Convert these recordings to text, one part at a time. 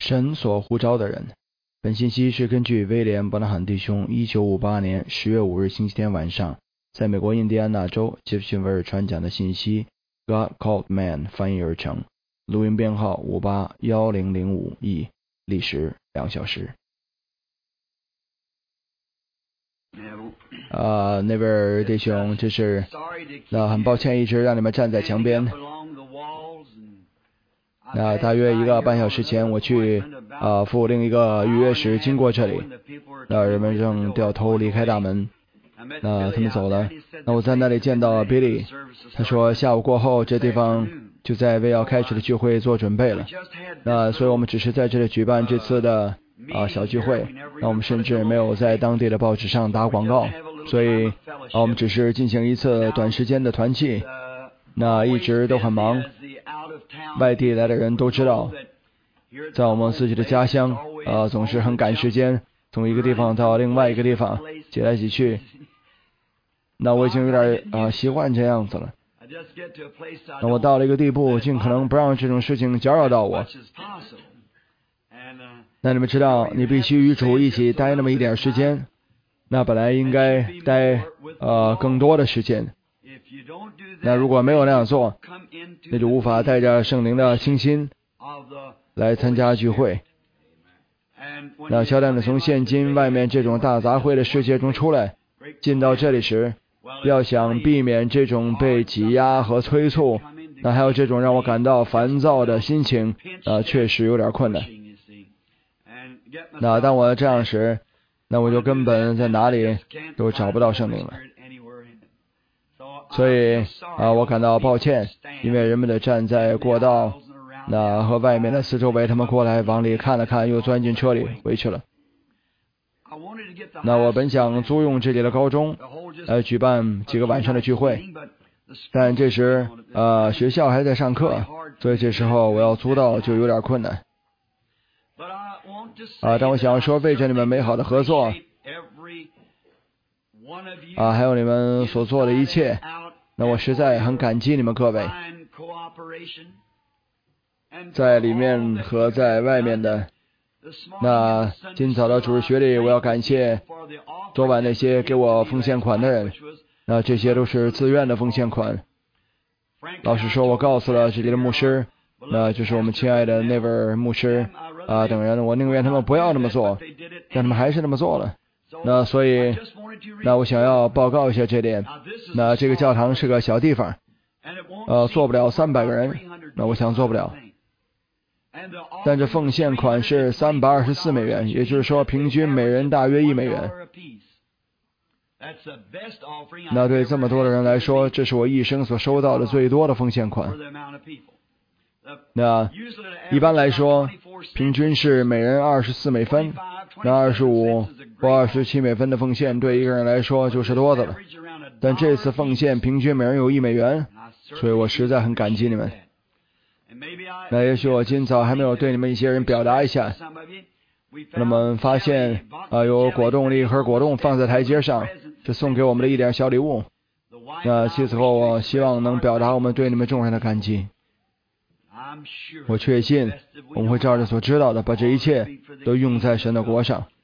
神所呼召的人。本信息是根据威廉·伯纳罕弟兄1958年10月5日星期天晚上在美国印第安纳州杰弗逊维尔传讲的信息 God Called Man 翻译而成，录音编号581005E，历时2小时。那位弟兄，这是很抱歉一直让你们站在墙边。大约1个半小时前，我去赴另一个预约时经过这里，人们正掉头离开大门，他们走了。我在那里见到 Billy， 他说下午过后这地方就在为要开始的聚会做准备了。所以我们只是在这里举办这次的小聚会，我们甚至没有在当地的报纸上打广告，所以我们只是进行一次短时间的团契。一直都很忙，外地来的人都知道，在我们自己的家乡总是很赶时间，从一个地方到另外一个地方挤来挤去。我已经有点习惯这样子了。我到了一个地步，尽可能不让这种事情搅扰到我。你们知道，你必须与主一起待那么一点时间，本来应该待更多的时间。如果没有那样做，那就无法带着圣灵的清新来参加聚会。悄悄地从现今外面这种大杂烩的世界中出来，进到这里时，要想避免这种被挤压和催促，还有这种让我感到烦躁的心情，确实有点困难。当我这样时，我就根本在哪里都找不到圣灵了。所以我感到抱歉，因为人们的站在过道和外面的四周围，他们过来往里看了看，又钻进车里回去了。我本想租用这里的高中举办几个晚上的聚会，但这时学校还在上课，所以这时候我要租到就有点困难。但我想说，为着你们美好的合作还有你们所做的一切，我实在很感激你们各位，在里面和在外面的。今早的主日学里，我要感谢昨晚那些给我奉献款的人，这些都是自愿的奉献款。老实说，我告诉了这里的牧师，就是我们亲爱的那位牧师等人，我宁愿他们不要那么做，但他们还是那么做了。所以我想要报告一下这点。这个教堂是个小地方，坐不了300个人，我想做不了。但这奉献款是324美元，也就是说平均每人大约1美元。对这么多的人来说，这是我一生所收到的最多的奉献款。一般来说，平均是每人24美分，25或27美分的奉献对一个人来说就是多的了。但这次奉献平均每人有1美元，所以我实在很感激你们。也许我今早还没有对你们一些人表达一下。那么发现有果冻的一盒果冻放在台阶上，这送给我们的一点小礼物。其次后我希望能表达我们对你们众人的感激。我确信我们会照着所知道的把这一切都用在神的国上。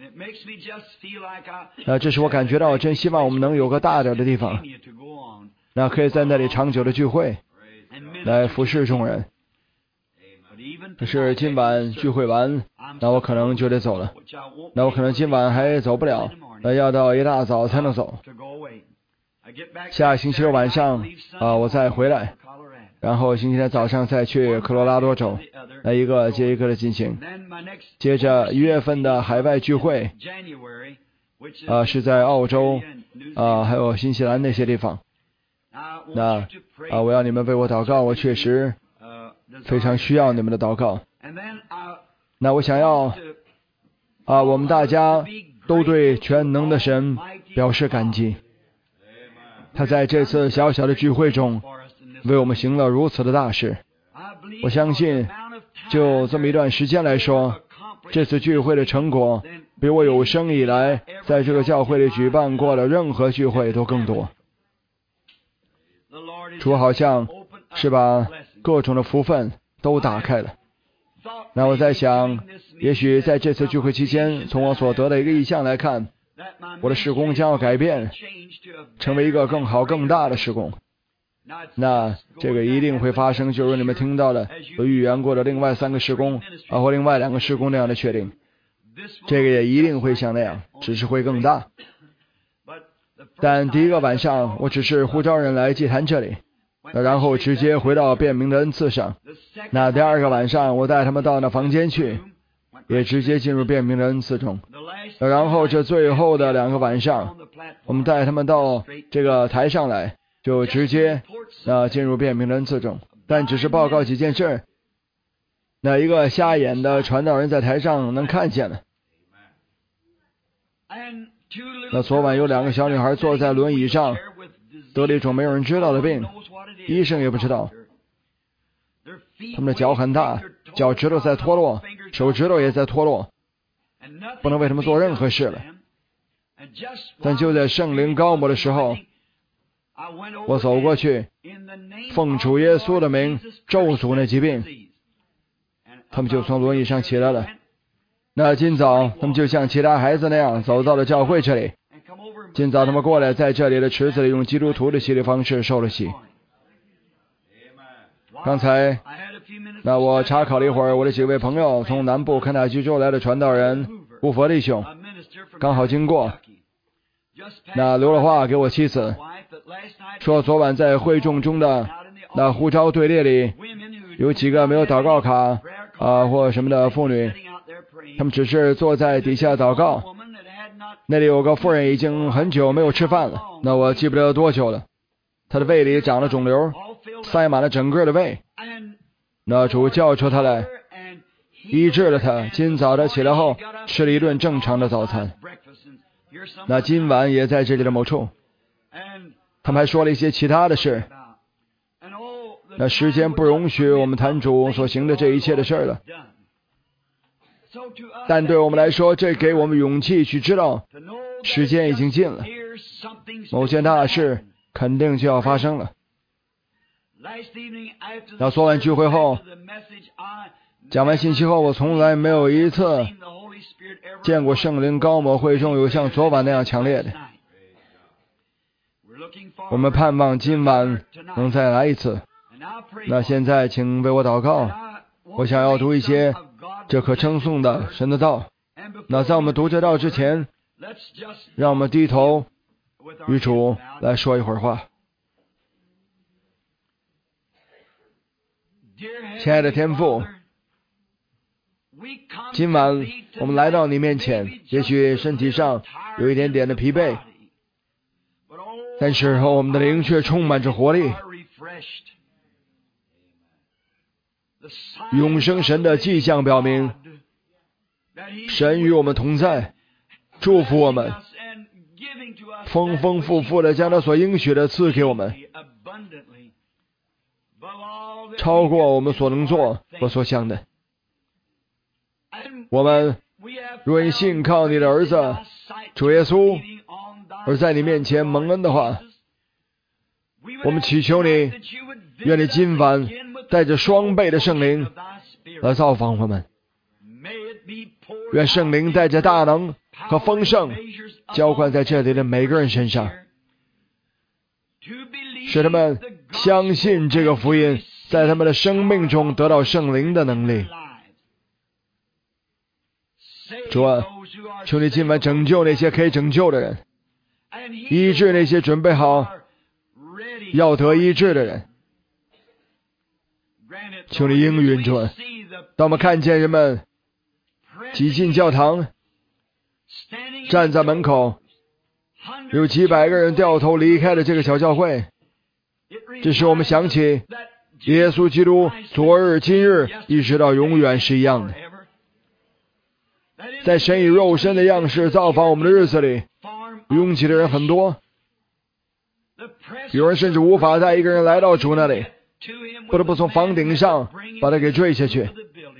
这使我感觉到我真希望我们能有个大点的地方，可以在那里长久的聚会来服侍众人。可是今晚聚会完，我可能就得走了。我可能今晚还走不了，要到一大早才能走。下星期六晚上我再回来，然后星期天早上再去科罗拉多州，一个接一个的进行。接着1月份的海外聚会是在澳洲还有新西兰那些地方。我要你们为我祷告，我确实非常需要你们的祷告。我想要我们大家都对全能的神表示感激。他在这次小小的聚会中为我们行了如此的大事。我相信就这么一段时间来说，这次聚会的成果比我有生以来在这个教会里举办过的任何聚会都更多。主好像是把各种的福分都打开了。 那我在想，也许在这次聚会期间，从我所得的一个意象来看，我的事工将要改变，成为一个更好更大的事工。那这个一定会发生，就如你们听到的所预言过的另外3个事工或另外2个事工那样的确定，这个也一定会像那样，只是会更大。但第一个晚上，我只是呼召人来祭坛这里，然后直接回到辨明的恩赐上。那第2个晚上，我带他们到那房间去，也直接进入辨明的恩赐中。然后这最后的2个晚上，我们带他们到这个台上来，就直接进入辨明的恩赐中。但只是报告几件事。那一个瞎眼的传道人在台上能看见了。那昨晚有2个小女孩坐在轮椅上，得了一种没有人知道的病，医生也不知道。他们的脚很大，脚趾头在脱落，手指头也在脱落，不能为他们做任何事了。但就在圣灵膏抹的时候，我走过去，奉主耶稣的名咒诅那疾病，他们就从轮椅上起来了。那今早他们就像其他孩子那样走到了教会这里。今早他们过来，在这里的池子里用基督徒的洗礼方式受了洗。刚才那我查考了一会儿，我的几位朋友从南部肯塔基州来的传道人布佛弟兄刚好经过，那留了话给我妻子，说昨晚在会众中的那呼召队列里有几个没有祷告卡或什么的妇女，他们只是坐在底下祷告。那里有个妇人已经很久没有吃饭了，那我记不得多久了，她的胃里长了肿瘤，塞满了整个的胃。那主叫出她来，医治了她。今早她起来后吃了一顿正常的早餐。那今晚也在这里的某处，他们还说了一些其他的事。那时间不容许我们谈主所行的这一切的事了，但对我们来说，这给我们勇气去知道时间已经近了，某件大事肯定就要发生了。那昨晚聚会后讲完信息后，我从来没有一次见过圣灵膏抹会中有像昨晚那样强烈的。我们盼望今晚能再来一次。那现在请为我祷告，我想要读一些这可称颂的神的道。那在我们读这道之前，让我们低头与主来说一会儿话。亲爱的天父，今晚我们来到你面前，也许身体上有一点点的疲惫，但是我们的灵却充满着活力。永生神的迹象表明，神与我们同在，祝福我们，丰丰富富的将他所应许的赐给我们，超过我们所能做和所想的。我们若因信靠你的儿子主耶稣而在你面前蒙恩的话，我们祈求你，愿你今晚带着双倍的圣灵来造访我们，愿圣灵带着大能和丰盛浇灌在这里的每个人身上，使他们相信这个福音，在他们的生命中得到圣灵的能力。主啊，求你今晚拯救那些可以拯救的人，医治那些准备好要得医治的人。求你应允主，当我们看见人们挤进教堂，站在门口，有几百个人掉头离开了这个小教会，这使我们想起耶稣基督昨日今日一直到永远是一样的。在神以肉身的样式造访我们的日子里，拥挤的人很多，有人甚至无法带一个人来到主那里，不得不从房顶上把他给坠下去。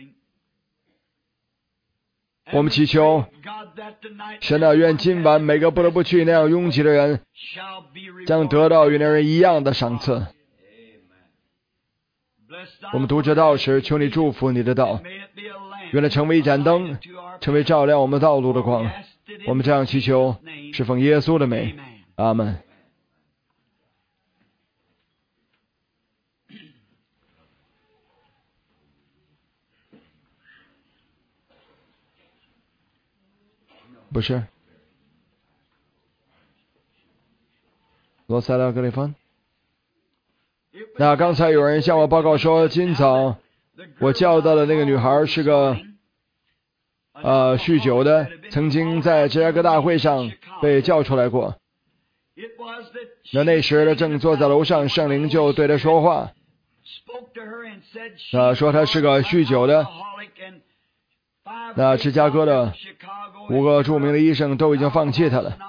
我们祈求神啊，愿今晚每个不得不去那样拥挤的人将得到与那人一样的赏赐。我们读这道时，求你祝福你的道， 愿它成为一盏灯，成为照亮我们道路的光。我们这样祈求，是奉耶稣的名，阿们。不是，罗塞拉格里芬。那刚才有人向我报告说，今早我叫到的那个女孩是个酗酒的，曾经在芝加哥大会上被叫出来过。那时他正坐在楼上，圣灵就对他说话，说他是个酗酒的。那芝加哥的5个著名的医生都已经放弃他了。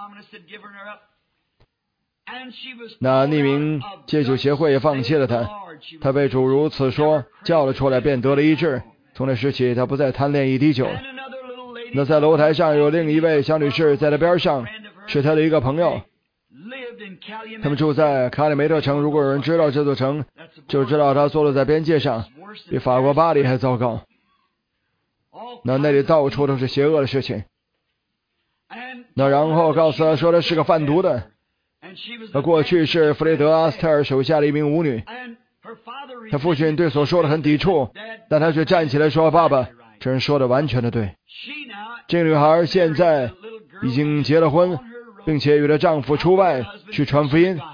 那匿名戒酒协会也放弃了他。他被主如此说，叫了出来，便得了医治。从那时起，他不再贪恋一滴酒。那在楼台上有另一位小女士在他边上，是他的一个朋友。他们住在卡里梅特城，如果有人知道这座城，就知道他坐落在边界上，比法国巴黎还糟糕。那里到处都是邪恶的事情。那然后告诉他说他是个贩毒的。他过去是弗雷德·阿斯特尔手下的一名舞女。他父亲对所说的很抵触，但他却站起来说：“爸爸，这人说的完全的对。”这个女孩现在已经结了婚，并且与她丈夫出外去传福音。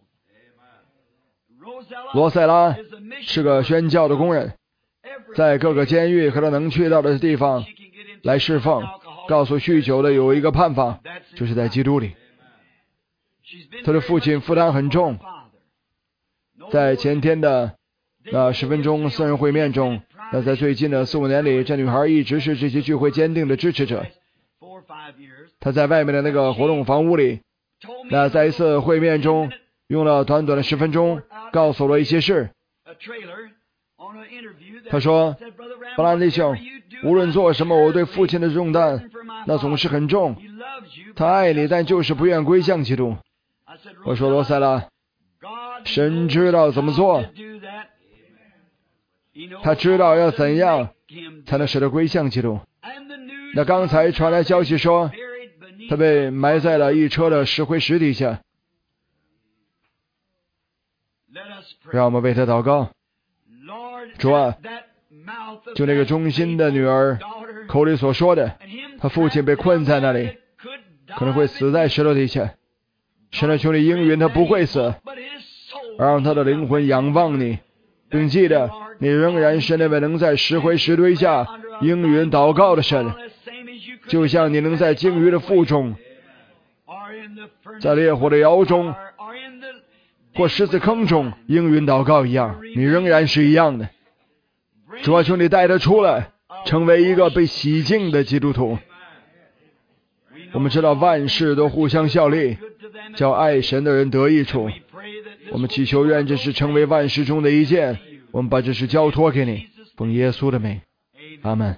罗塞拉是个宣教的工人，在各个监狱和他能去到的地方来侍奉，告诉酗酒的有一个办法，就是在基督里。他的父亲负担很重。在前天的10分钟私人会面中，在最近的4、5年里，这女孩一直是这些聚会坚定的支持者。她在外面的那个活动房屋里，在一次会面中用了短短的10分钟告诉了一些事。他说：“布兰弟兄，无论做什么，我对父亲的重担那总是很重。他爱你，但就是不愿归向基督。”我说：“罗塞拉，神知道怎么做，他知道要怎样才能使他归向基督。”那刚才传来消息说，他被埋在了一车的石灰石底下。让我们为他祷告。主啊，就那个忠心的女儿口里所说的，他父亲被困在那里，可能会死在石头底下。神的求你应允他不会死，而让他的灵魂仰望你，并记得你仍然是那位能在石灰石堆下应允祷告的神，就像你能在鲸鱼的腹中，在烈火的窑中，或狮子坑中应允祷告一样，你仍然是一样的。主啊，求你带他出来，成为一个被洗净的基督徒。我们知道万事都互相效力，叫爱神的人得益处。我们祈求愿这是成为万事中的一件，我们把这事交托给你，奉耶稣的名，阿们。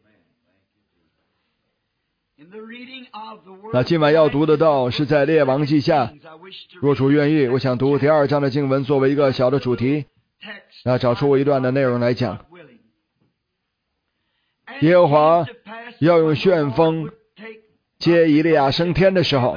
那今晚要读的道是在列王记下，若主愿意，我想读第2章的经文作为一个小的主题，找出一段的内容来讲。耶和华要用旋风接以利亚升天的时候，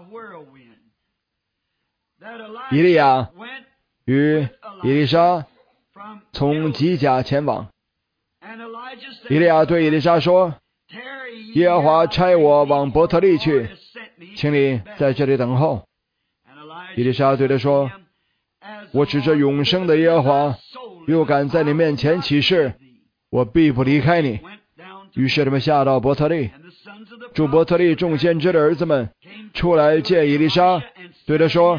以利亚与以利沙从吉甲前往。以利亚对以利沙说：“耶和华差我往伯特利去，请你在这里等候。”以利沙对他说：“我指着永生的耶和华，又敢在你面前起誓，我必不离开你。”于是他们下到伯特利，住伯特利众先知的儿子们出来见以利沙，对他说：“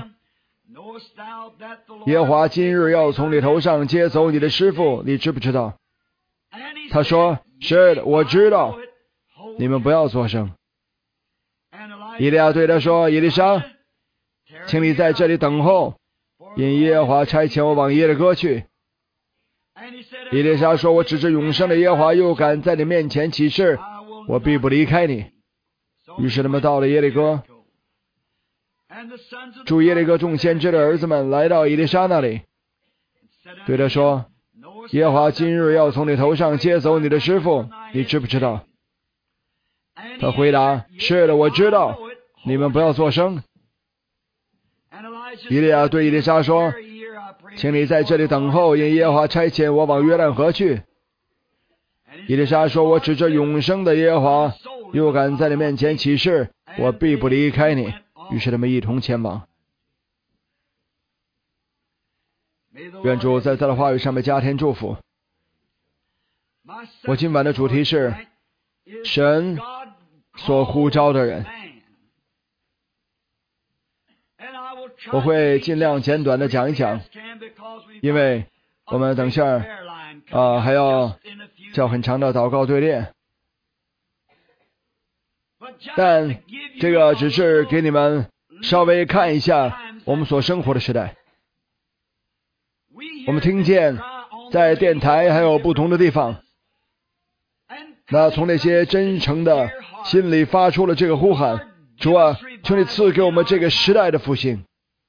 耶和华今日要从你头上接走你的师傅，你知不知道？”他说：“是的，我知道。你们不要作声。”以利亚对他说：“以利沙，请你在这里等候，因耶和华差遣我往耶利哥去。”以利沙说：“我指着永生的耶和华，又敢在你面前起誓，我必不离开你。”于是他们到了耶利哥，住耶利哥众先知的儿子们来到以利沙那里，对他说：“ 耶和华今日要从你头上接走你的师傅，你知不知道？他回答：是的，我知道，你们不要作声。以利亚对以利沙说：请你在这里等候，因耶和华差遣我往约旦河去。以利沙说：我指着永生的耶和华，又敢在你面前起誓，我必不离开你。于是他们一同前往。愿主在他的话语上面加添祝福。我今晚的主题是神所呼召的人。我会尽量简短的讲一讲，因为我们等下还要叫很长的祷告队列。但这个只是给你们稍微看一下我们所生活的时代。我们听见在电台还有不同的地方，那从那些真诚的心里发出了这个呼喊：主啊，求你赐给我们这个时代的复兴。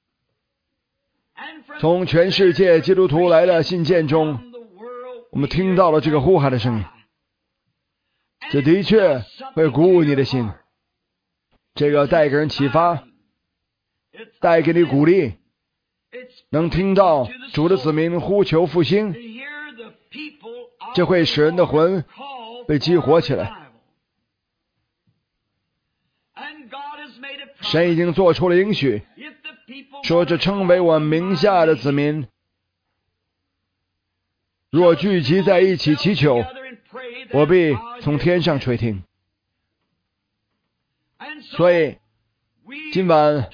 从全世界基督徒来的信件中，我们听到了这个呼喊的声音，这的确会鼓舞你的心，这个带给人启发，带给你鼓励，能听到主的子民呼求复兴，这会使人的魂被激活起来。神已经做出了应许，说这称为我名下的子民，若聚集在一起祈求，我必从天上垂听。所以今晚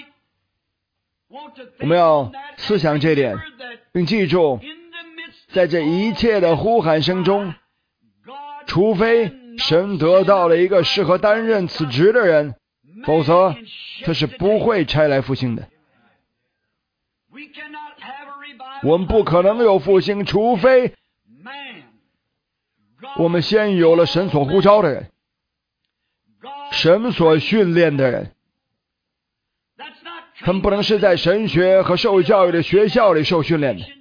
我们要思想这点，并记住，在这一切的呼喊声中，除非神得到了一个适合担任此职的人，否则他是不会差来复兴的。我们不可能有复兴，除非我们先有了神所呼召的人，神所训练的人。他们不能是在神学和受教育的学校里受训练的，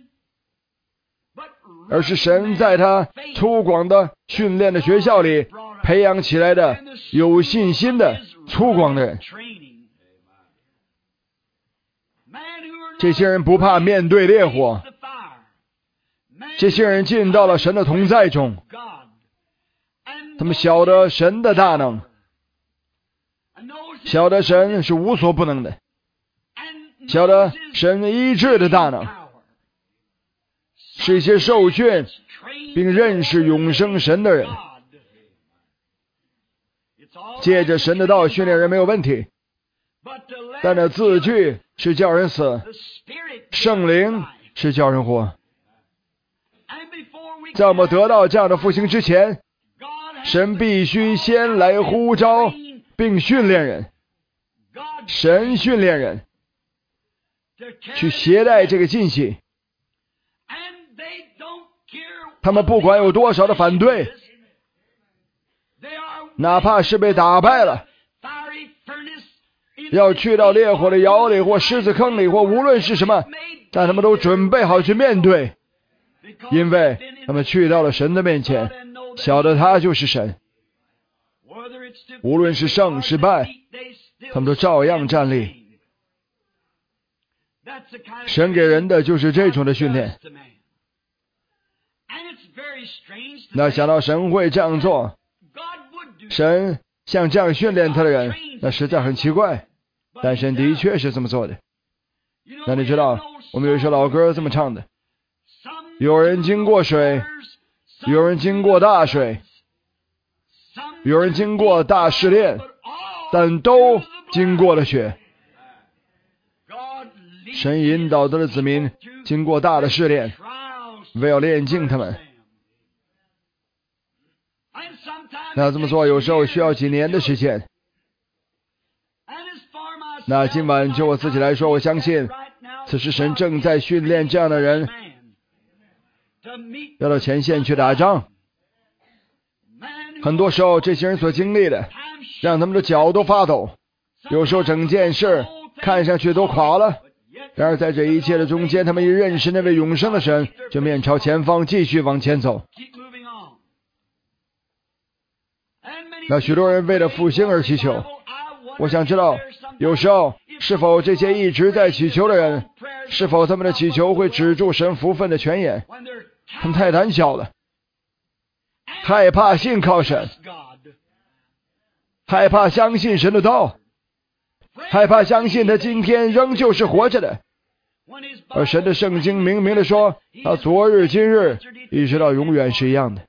而是神在他粗犷的训练的学校里培养起来的有信心的粗犷的人。这些人不怕面对烈火，这些人进到了神的同在中，他们晓得神的大能，晓得神是无所不能的，晓得神医治的大能，是一些受训并认识永生神的人。借着神的道训练人没有问题，但那字句是叫人死，圣灵是叫人活。在我们得到这样的复兴之前，神必须先来呼召并训练人，神训练人去携带这个信息。他们不管有多少的反对，哪怕是被打败了，要去到烈火的窑里或狮子坑里或无论是什么，但他们都准备好去面对，因为他们去到了神的面前，晓得他就是神。无论是胜是败，他们都照样站立。神给人的就是这种的训练。那想到神会这样做，神像这样训练他的人，那实在很奇怪，但神的确是这么做的。那你知道我们有一首老歌这么唱的：有人经过水，有人经过大水，有人经过大试炼，但都经过了血。神引导他的子民经过大的试炼，为要炼净他们。那这么做有时候需要几年的时间。那今晚就我自己来说，我相信此时神正在训练这样的人，要到前线去打仗。很多时候这些人所经历的让他们的脚都发抖，有时候整件事看上去都垮了， 然而在这一切的中间，他们一认识那位永生的神，就面朝前方继续往前走。那许多人为了复兴而祈求，我想知道，有时候是否这些一直在祈求的人，是否他们的祈求会止住神福分的泉眼？他们太胆小了，害怕信靠神，害怕相信神的道，害怕相信他今天仍旧是活着的。而神的圣经明明的说，他昨日今日一直到永远是一样的。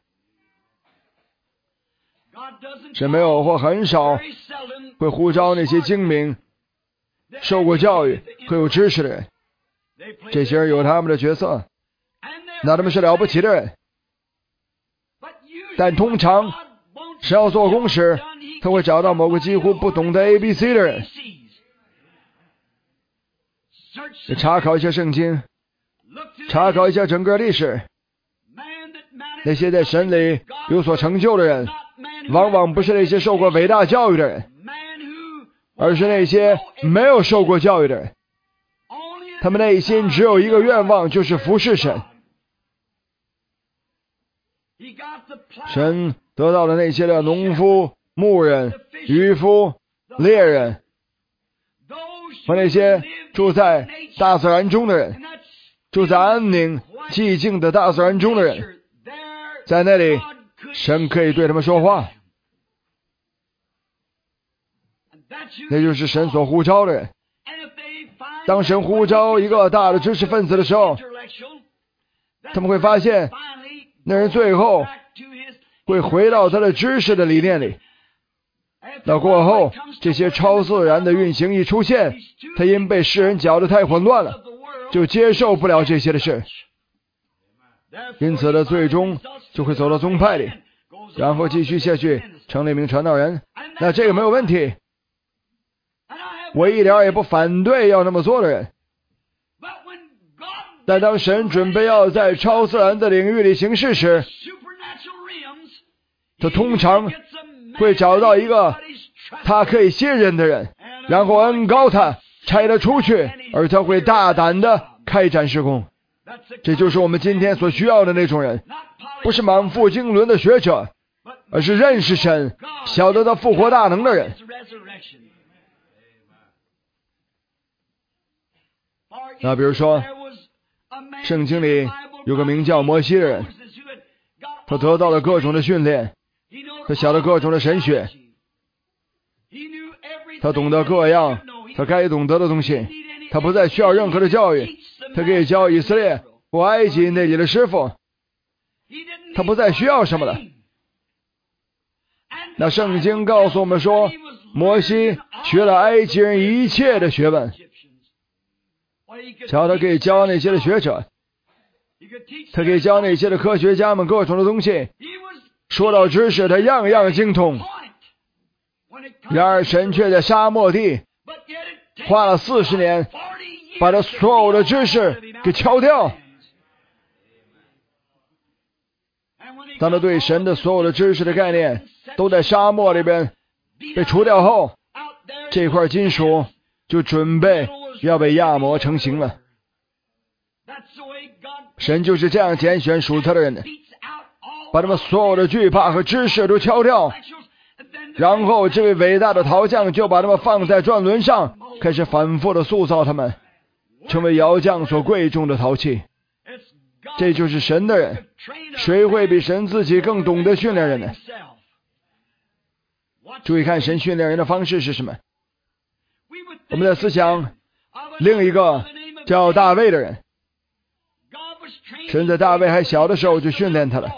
神没有或很少会呼召那些精明、受过教育、会有知识的人，这些人有他们的角色，那他们是了不起的人。但通常神要做工时，他会找到某个几乎不懂得 ABC 的人，查考一下圣经，查考一下整个历史。那些在神里有所成就的人，往往不是那些受过伟大教育的人，而是那些没有受过教育的人。他们内心只有一个愿望，就是服侍神。神得到了那些的农夫、牧人、渔夫、猎人，和那些住在大自然中的人，住在安宁寂静的大自然中的人，在那里神可以对他们说话，那就是神所呼召的人。当神呼召一个大的知识分子的时候，他们会发现那人最后会回到他的知识的理念里。那过后，这些超自然的运行一出现，他因被世人搅得太混乱了，就接受不了这些的事，因此呢，最终就会走到宗派里，然后继续下去成了一名传道人。那这个没有问题，我一点也不反对要那么做的人。但当神准备要在超自然的领域里行事时，他通常会找到一个他可以信任的人，然后恩膏他，差他出去，而他会大胆的开展事工。这就是我们今天所需要的那种人，不是满腹经纶的学者，而是认识神、晓得他复活大能的人。那比如说，圣经里有个名叫摩西的人，他得到了各种的训练，他晓得各种的神学，他懂得各样他该懂得的东西，他不再需要任何的教育，他可以教以色列或埃及那里的师傅，他不再需要什么了。那圣经告诉我们说，摩西学了埃及人一切的学问，瞧他可以教那些的学者，他可以教那些的科学家们各种的东西，说到知识他样样精通。然而神却在沙漠地花了40年把他所有的知识给敲掉。当他对神的所有的知识的概念都在沙漠里边被除掉后，这块金属就准备要被压磨成型了。神就是这样拣选属他的人的，把他们所有的惧怕和知识都敲掉，然后这位伟大的陶匠就把他们放在转轮上，开始反复的塑造他们，成为窑匠所贵重的陶器。这就是神的人，谁会比神自己更懂得训练人呢？注意看神训练人的方式是什么。我们在思想另一个叫大卫的人，神在大卫还小的时候就训练他了。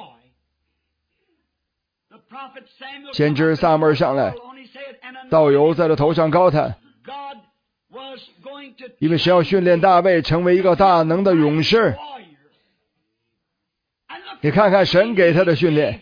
先知撒母耳上来，倒油在他头上膏他，因为神要训练大卫成为一个大能的勇士。你看看神给他的训练。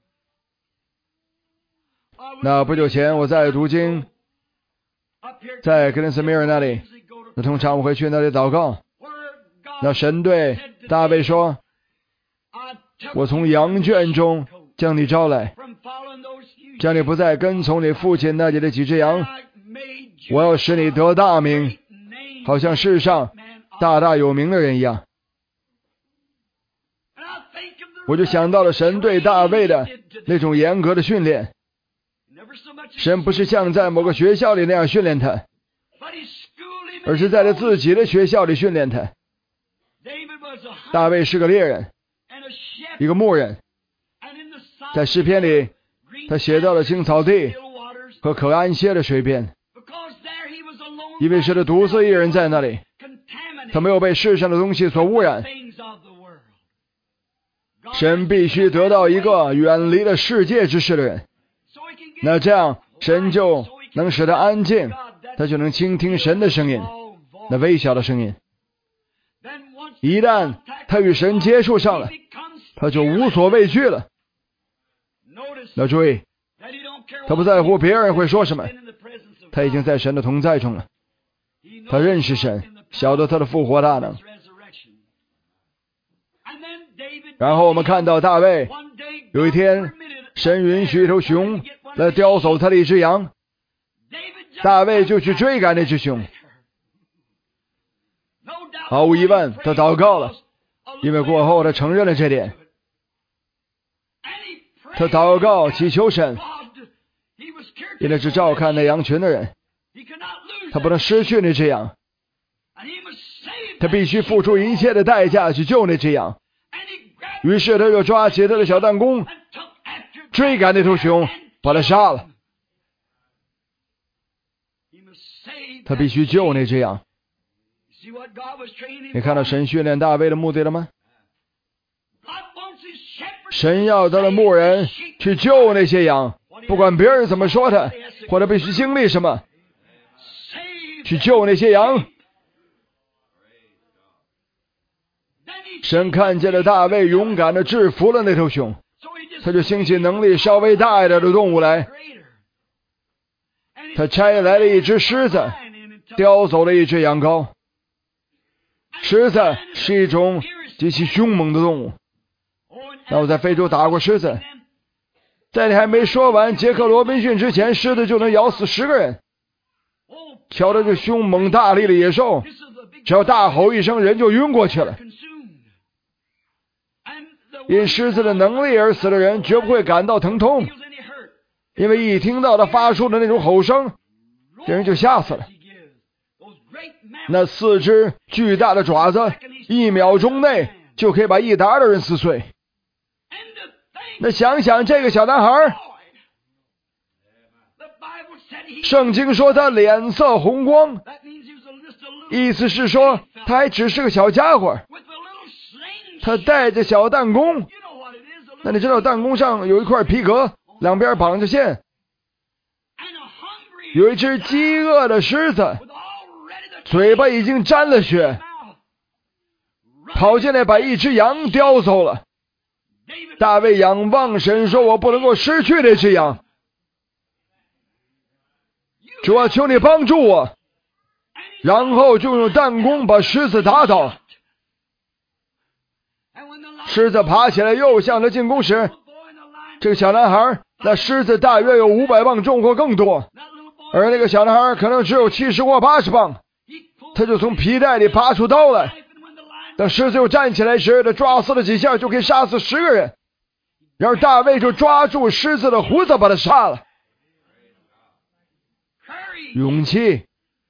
那不久前我在读经，在格林斯米尔那里，那通常我会去那里祷告。那神对大卫说，我从羊圈中将你招来，将你不再跟从你父亲那里的几只羊，我要使你得大名，好像世上大大有名的人一样。我就想到了神对大卫的那种严格的训练。神不是像在某个学校里那样训练他，而是在他自己的学校里训练他。大卫是个猎人，一个牧人。在诗篇里，他写到了青草地和可安歇的水边，因为是他独自一人在那里，他没有被世上的东西所污染。神必须得到一个远离了世界之事的人，那这样神就能使他安静，他就能倾听神的声音，那微小的声音。一旦他与神接触上了，他就无所畏惧了。要注意，他不在乎别人会说什么，他已经在神的同在中了。他认识神，晓得他的复活大能。然后我们看到大卫，有一天神允许一头熊来叼走他的一只羊，大卫就去追赶那只熊。毫无疑问，他祷告了，因为过后他承认了这点。他祷告祈求神，因为是照看那羊群的人，他不能失去那只羊，他必须付出一切的代价去救那只羊。于是他就抓起他的小弹弓，追赶那头熊，把他杀了。他必须救那只羊。你看到神训练大卫的目的了吗？神要他的牧人去救那些羊，不管别人怎么说他，或者必须经历什么，去救那些羊。神看见了大卫勇敢地制服了那头熊，他就兴起能力稍微大一点的动物来。他拆来了一只狮子，叼走了一只羊羔。狮子是一种极其凶猛的动物。那我在非洲打过狮子，在你还没说完杰克罗宾逊之前，狮子就能咬死10个人。瞧着这凶猛大力的野兽，只要大吼一声，人就晕过去了。因狮子的能力而死的人绝不会感到疼痛，因为一听到他发出的那种吼声，这人就吓死了。那4只巨大的爪子1秒钟内就可以把一沓的人撕碎。那想想这个小男孩，圣经说他脸色红光，意思是说他还只是个小家伙，他带着小弹弓。那你知道弹弓上有一块皮革，两边绑着线。有一只饥饿的狮子，嘴巴已经沾了血，跑进来把一只羊叼走了。大卫仰望神说，我不能够失去这只羊，主啊，求你帮助我。然后就用弹弓把狮子打倒。狮子爬起来又向他进攻时，这个小男孩，那狮子大约有500磅重或更多，而那个小男孩可能只有70或80磅。他就从皮带里拔出刀来，等狮子又站起来时，他抓死了几下就可以杀死10个人。然后大卫就抓住狮子的胡子把他杀了。勇气，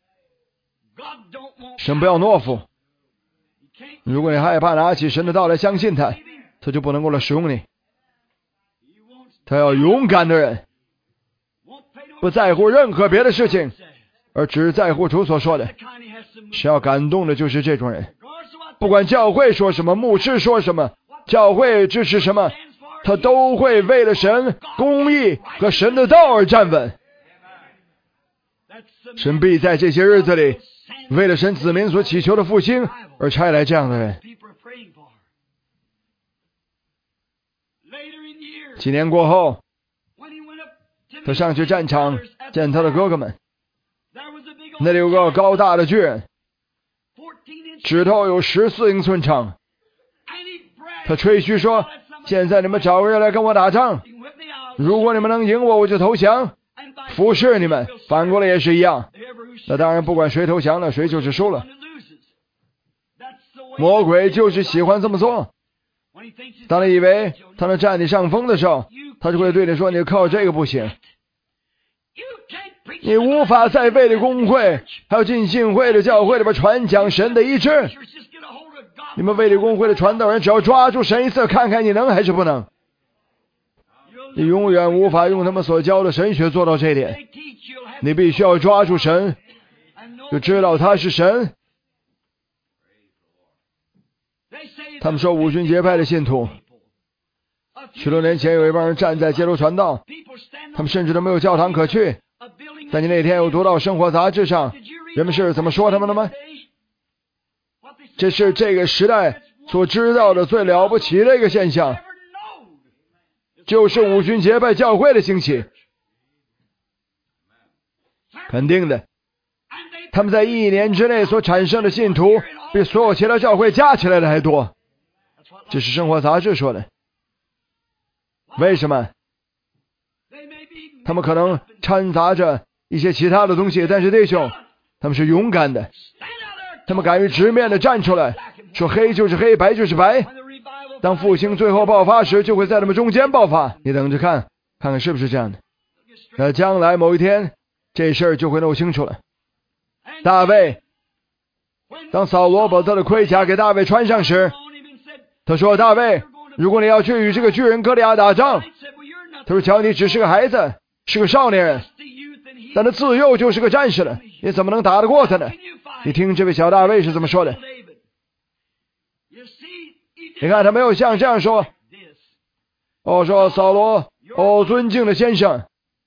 神不要懦夫。如果你害怕拿起神的道来相信他，他就不能够来使用你。他要勇敢的人，不在乎任何别的事情，而只在乎主所说的。神要感动的就是这种人，不管教会说什么，牧师说什么，教会支持什么，他都会为了神、公义和神的道而站稳。神必在这些日子里，为了神子民所祈求的复兴而差来这样的人。几年过后，他上去战场见他的哥哥们，那里有个高大的巨人，指头有14英寸长。他吹嘘说，现在你们找个人来跟我打仗，如果你们能赢我，我就投降，服侍你们，反过来也是一样。那当然不管谁投降了，谁就是输了。 魔鬼就是喜欢这么做。当你以为他能占你上风的时候，他就会对你说，你靠这个不行，你无法在卫理公会还有进信会的教会里边传讲神的医治。你们卫理公会的传道人只要抓住神一次，看看你能还是不能。你永远无法用他们所教的神学做到这一点。你必须要抓住神，就知道他是神。他们说五旬节派的信徒许多年前有一帮人站在街头传道，他们甚至都没有教堂可去。但你那天有读到生活杂志上人们是怎么说他们的吗？这是这个时代所知道的最了不起的一个现象，就是五旬节派教会的兴起。肯定的，他们在1年之内所产生的信徒比所有其他教会加起来的还多。这是生活杂志说的。为什么？他们可能掺杂着一些其他的东西，但是弟兄，他们是勇敢的，他们敢于直面的站出来，说黑就是黑，白就是白。当复兴最后爆发时，就会在他们中间爆发。你等着看，看看是不是这样的。那将来某一天，这事儿就会弄清楚了。大卫，当扫罗把他的盔甲给大卫穿上时，他说，大卫，如果你要去与这个巨人歌利亚打仗，他说，瞧，你只是个孩子，是个少年人，但他自幼就是个战士了，你怎么能打得过他呢？你听这位小大卫是怎么说的。你看他没有像这样说，说扫罗，尊敬的先生，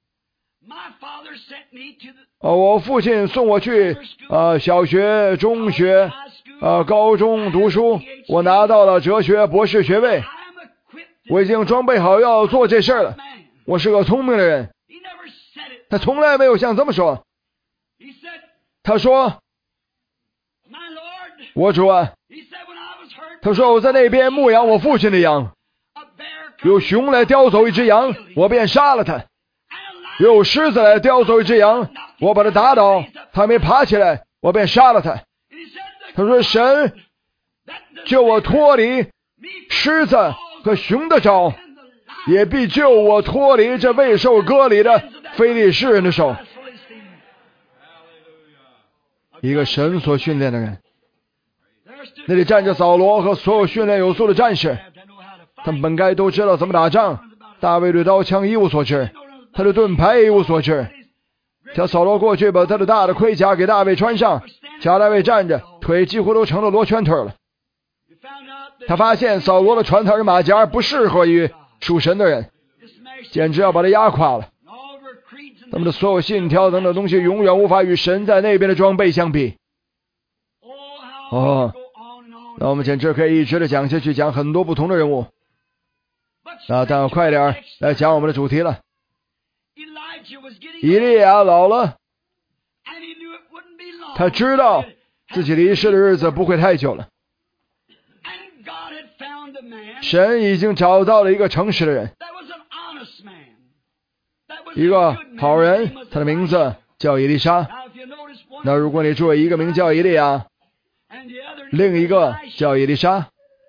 我父亲送我去小学、中学、高中读书，我拿到了哲学博士学位，我已经装备好要做这事了，我是个聪明的人。他从来没有像这么说。他说，我主啊，他说，我在那边牧养我父亲的羊，有熊来叼走一只羊，我便杀了他；有狮子来叼走一只羊，我把他打倒，他没爬起来，我便杀了他。他说，神救我脱离狮子和熊的爪，也必救我脱离这未受割礼的非利士人的手。一个神所训练的人，那里站着扫罗和所有训练有素的战士，他们本该都知道怎么打仗。大卫对刀枪一无所知，他对盾牌一无所知。叫扫罗过去把他的大的盔甲给大卫穿上，叫大卫站着，腿几乎都成了罗圈腿了。他发现扫罗的传统马甲不适合于属神的人，简直要把他压垮了。他们的所有信条等等东西永远无法与神在那边的装备相比。那我们简直可以一直的讲下去，讲很多不同的人物。但快点来讲我们的主题了。以利亚老了，他知道自己离世的日子不会太久了。神已经找到了一个诚实的人，一个好人，他的名字叫以利沙。那如果你注意，一个名叫以利亚，另一个叫以利沙。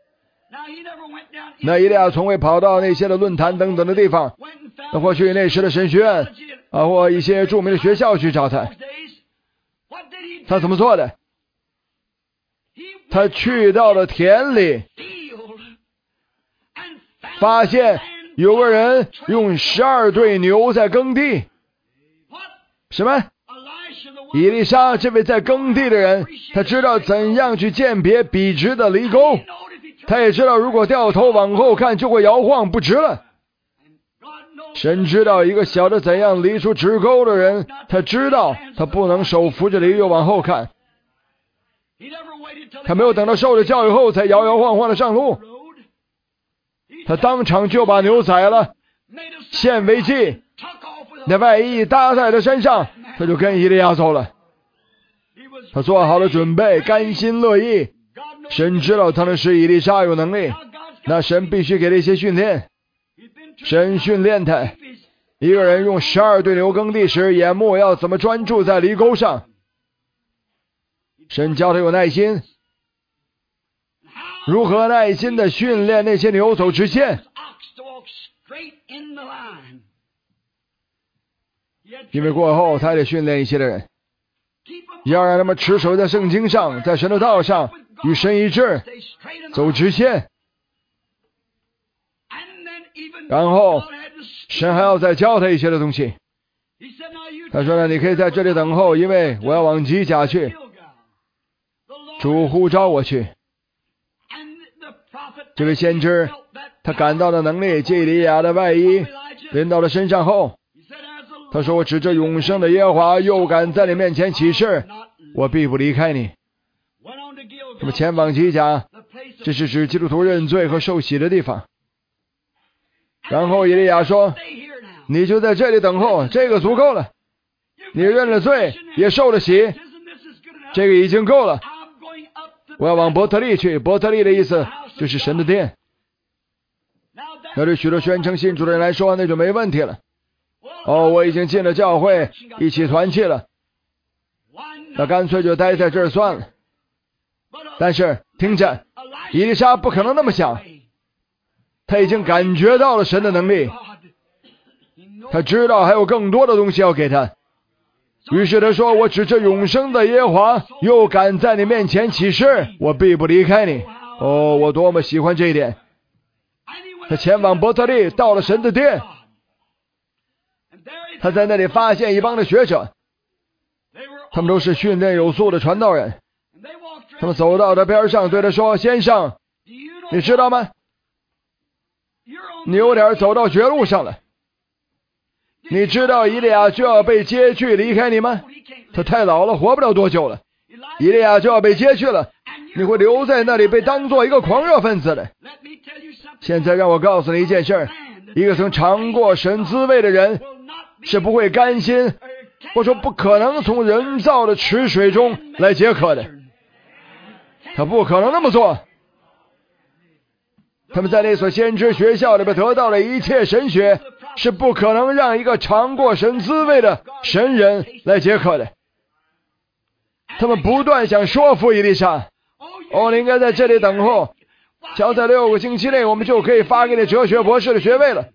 那以利亚从未跑到那些的论坛等等的地方，那或许那时的神学院或一些著名的学校去找他。他怎么做的？他去到了田里，发现有个人用12对牛在耕地。什么？以利沙这位在耕地的人，他知道怎样去鉴别笔直的犁沟，他也知道如果掉头往后看就会摇晃不直了。神知道一个晓得怎样犁出直沟的人，他知道他不能手扶着犁又往后看。他没有等到受了教育后才摇摇晃晃的上路，他当场就把牛宰了，献为祭，那外衣搭在他身上，他就跟以利亚走了。他做好了准备，甘心乐意。神知道他能使以利沙有能力，那神必须给他一些训练。神训练他，一个人用12对牛耕地时，眼目要怎么专注在犁沟上。神教他有耐心， 如何耐心地训练那些牛走直线，因为过后他得训练一些的人，要让他们持守在圣经上，在神的道上与神一致，走直线。然后神还要再教他一些的东西。他说呢，你可以在这里等候，因为我要往基甲去，主呼召我去。这位先知他感到的能力，借以利亚的外衣临到了身上后，他说，我指着永生的耶和华，又敢在你面前起誓，我必不离开你。那么前往基甲，这是指基督徒认罪和受洗的地方。然后以利亚说，你就在这里等候，这个足够了，你认了罪也受了洗，这个已经够了。我要往伯特利去，伯特利的意思就是神的殿。那对许多宣称信主的人来说，那就没问题了。我已经进了教会，一起团契了，那干脆就待在这儿算了。但是听着，以利沙不可能那么想，他已经感觉到了神的能力，他知道还有更多的东西要给他。于是他说，我指着永生的耶和华，又敢在你面前起誓，我必不离开你。我多么喜欢这一点。他前往伯特利，到了神的殿，他在那里发现一帮的学者，他们都是训练有素的传道人。他们走到他边上，对他说，先生，你知道吗？你有点走到绝路上了。你知道以利亚就要被接去离开你吗？他太老了，活不了多久了。以利亚就要被接去了，你会留在那里被当做一个狂热分子的。现在让我告诉你一件事，一个曾尝过神滋味的人是不会甘心，或者说不可能从人造的池水中来解渴的，他不可能那么做。他们在那所先知学校里边得到了一切神学，是不可能让一个尝过神滋味的神人来解渴的。他们不断想说服以利沙，你应该在这里等候，瞧在6个星期内我们就可以发给你哲学博士的学位了。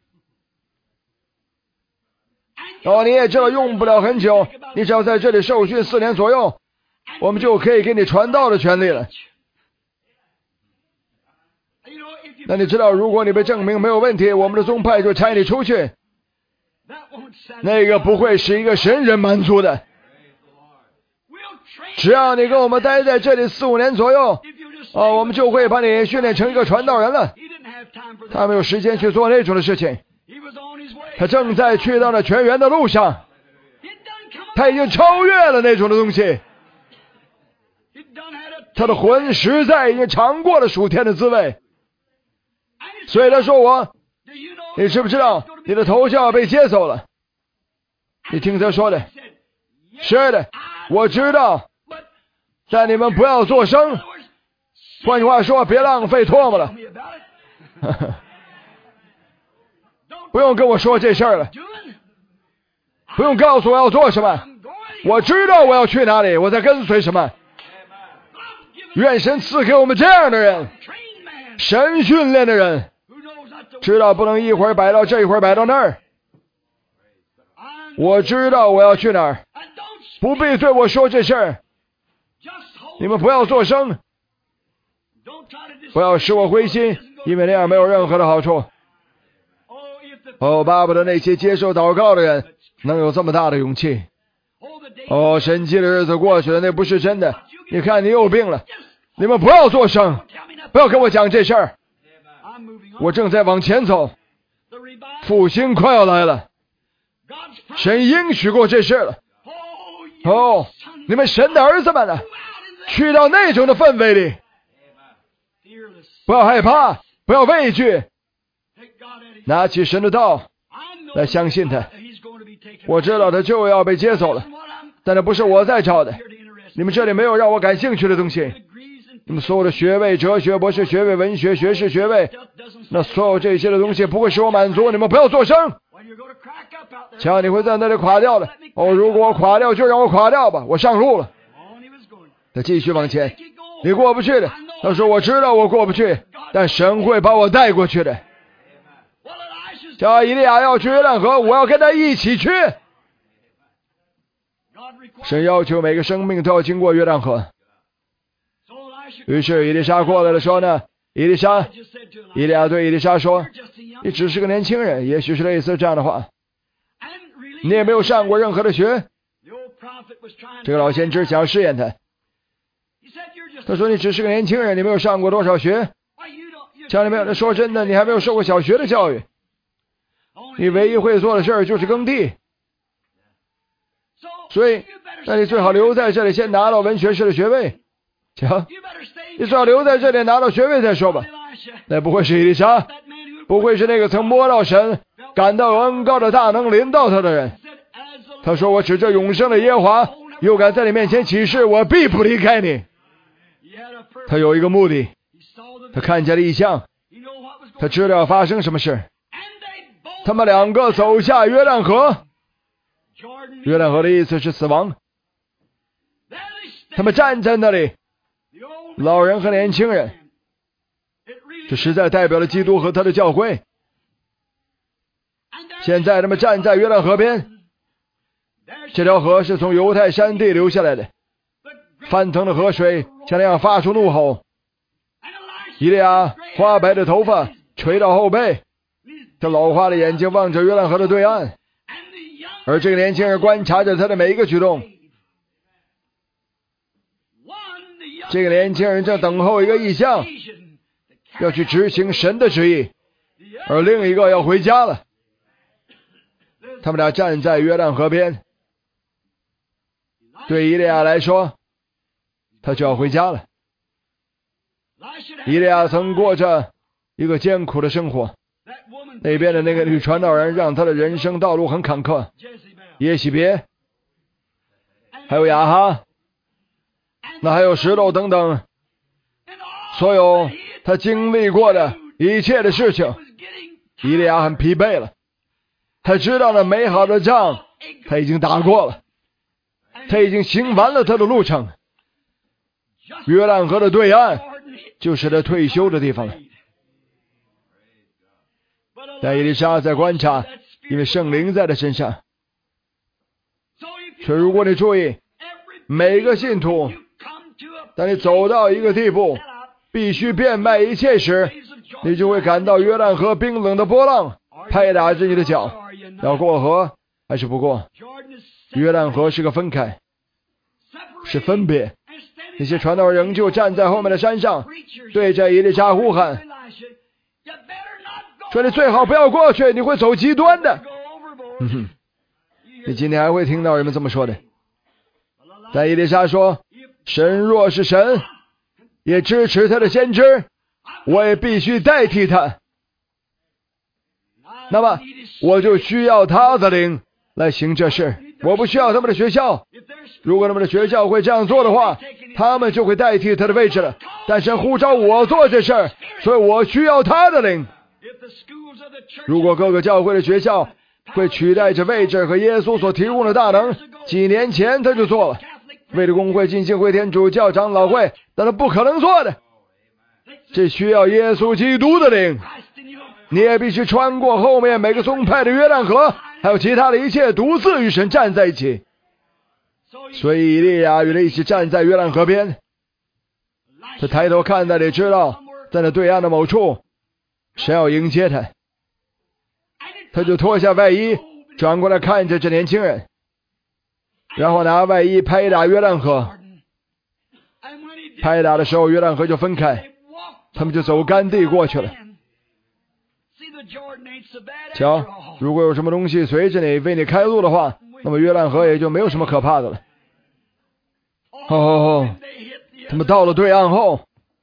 你也知道用不了很久，你只要在这里受训4年左右，我们就可以给你传道的权利了。那你知道，如果你被证明没有问题，我们的宗派就差你出去，那个不会使一个神人满足的。只要你跟我们待在这里4、5年左右，我们就会把你训练成一个传道人了。他没有时间去做那种的事情，他正在去到那全员的路上，他已经超越了那种的东西，他的魂实在已经尝过了属天的滋味。所以他说你知不知道你的头就要被接走了？你听他说的，是的，我知道，但你们不要作声，换句话说，别浪费唾沫了。不用跟我说这事儿了，不用告诉我要做什么，我知道我要去哪里，我在跟随什么。愿神赐给我们这样的人，神训练的人，知道不能一会儿摆到这，一会儿摆到那儿。我知道我要去哪儿，不必对我说这事儿。你们不要作声，不要使我灰心，因为那样没有任何的好处。巴不得那些接受祷告的人能有这么大的勇气。神迹的日子过去了，那不是真的。你看你又病了，你们不要作声，不要跟我讲这事儿。我正在往前走，复兴快要来了，神应许过这事了。你们神的儿子们呢，去到那种的氛围里，不要害怕，不要畏惧，拿起神的道来相信他。我知道他就要被接走了，但那不是我在找的。你们这里没有让我感兴趣的东西，你们所有的学位，哲学博士学位、文学学士学位，那所有这些的东西不会使我满足。你们不要作声，瞧你会在那里垮掉的。如果我垮掉就让我垮掉吧，我上路了。他继续往前，你过不去的， 他说我知道我过不去，但神会把我带过去的。叫以利亚要去约旦河，我要跟他一起去。神要求每个生命都要经过约旦河。于是以利沙过来的时候呢，以利亚对以利沙说，你只是个年轻人，也许是类似这样的话，你也没有上过任何的学。这个老先知想要试验他，他说你只是个年轻人，你没有上过多少学，家里没有。说真的，你还没有受过小学的教育，你唯一会做的事儿就是耕地，所以那你最好留在这里，先拿到文学士的学位。瞧，你最好留在这里拿到学位再说吧。那不会是以利沙，不会是那个曾摸到神感到有恩膏的大能临到他的人。他说我指着永生的耶和华，又敢在你面前起誓，我必不离开你。他有一个目的，他看见了异象，他知道要发生什么事。他们两个走下约旦河，约旦河的意思是死亡。他们站在那里，老人和年轻人，这实在代表了基督和他的教会。现在他们站在约旦河边，这条河是从犹太山地流下来的，翻腾的河水像那样发出怒吼。以利亚花白的头发垂到后背，他老花的眼睛望着约旦河的对岸，而这个年轻人观察着他的每一个举动。这个年轻人正等候一个异象，要去执行神的旨意，而另一个要回家了。他们俩站在约旦河边，对以利亚来说，他就要回家了。以利亚曾过着一个艰苦的生活，那边的那个女传道人让他的人生道路很坎坷。耶洗别，还有亚哈，那还有石头等等，所有他经历过的一切的事情，以利亚很疲惫了。他知道那美好的仗他已经打过了，他已经行完了他的路程。约旦河的对岸就是他退休的地方了。但以利沙在观察，因为圣灵在他身上。所以如果你注意，每个信徒当你走到一个地步，必须变卖一切时，你就会感到约旦河冰冷的波浪拍打着你的脚，要过河还是不过？约旦河是个分开，是分别。那些传道人仍旧站在后面的山上，对着以利沙呼喊，说你最好不要过去，你会走极端的。你今天还会听到人们这么说的。但以利沙说，神若是神，也支持他的先知，我也必须代替他。那么我就需要他的灵来行这事，我不需要他们的学校。如果他们的学校会这样做的话，他们就会代替他的位置了。但神呼召我做这事，所以我需要他的灵。如果各个教会的学校会取代这位置和耶稣所提供的大能，几年前他就做了，为了公会、浸信会、天主教、长老会，但他不可能做的。这需要耶稣基督的灵。你也必须穿过后面每个宗派的约旦河，还有其他的一切，独自与神站在一起。所以以利亚与他一起站在约旦河边，他抬头看那里，知道在那对岸的某处神要迎接他。他就脱下外衣，转过来看着这年轻人，然后拿外衣拍打约旦河。拍打的时候，约旦河就分开，他们就走干地过去了。瞧，如果有什么东西随着你为你开路的话，那么约旦河也就没有什么可怕的了。他们到了对岸后，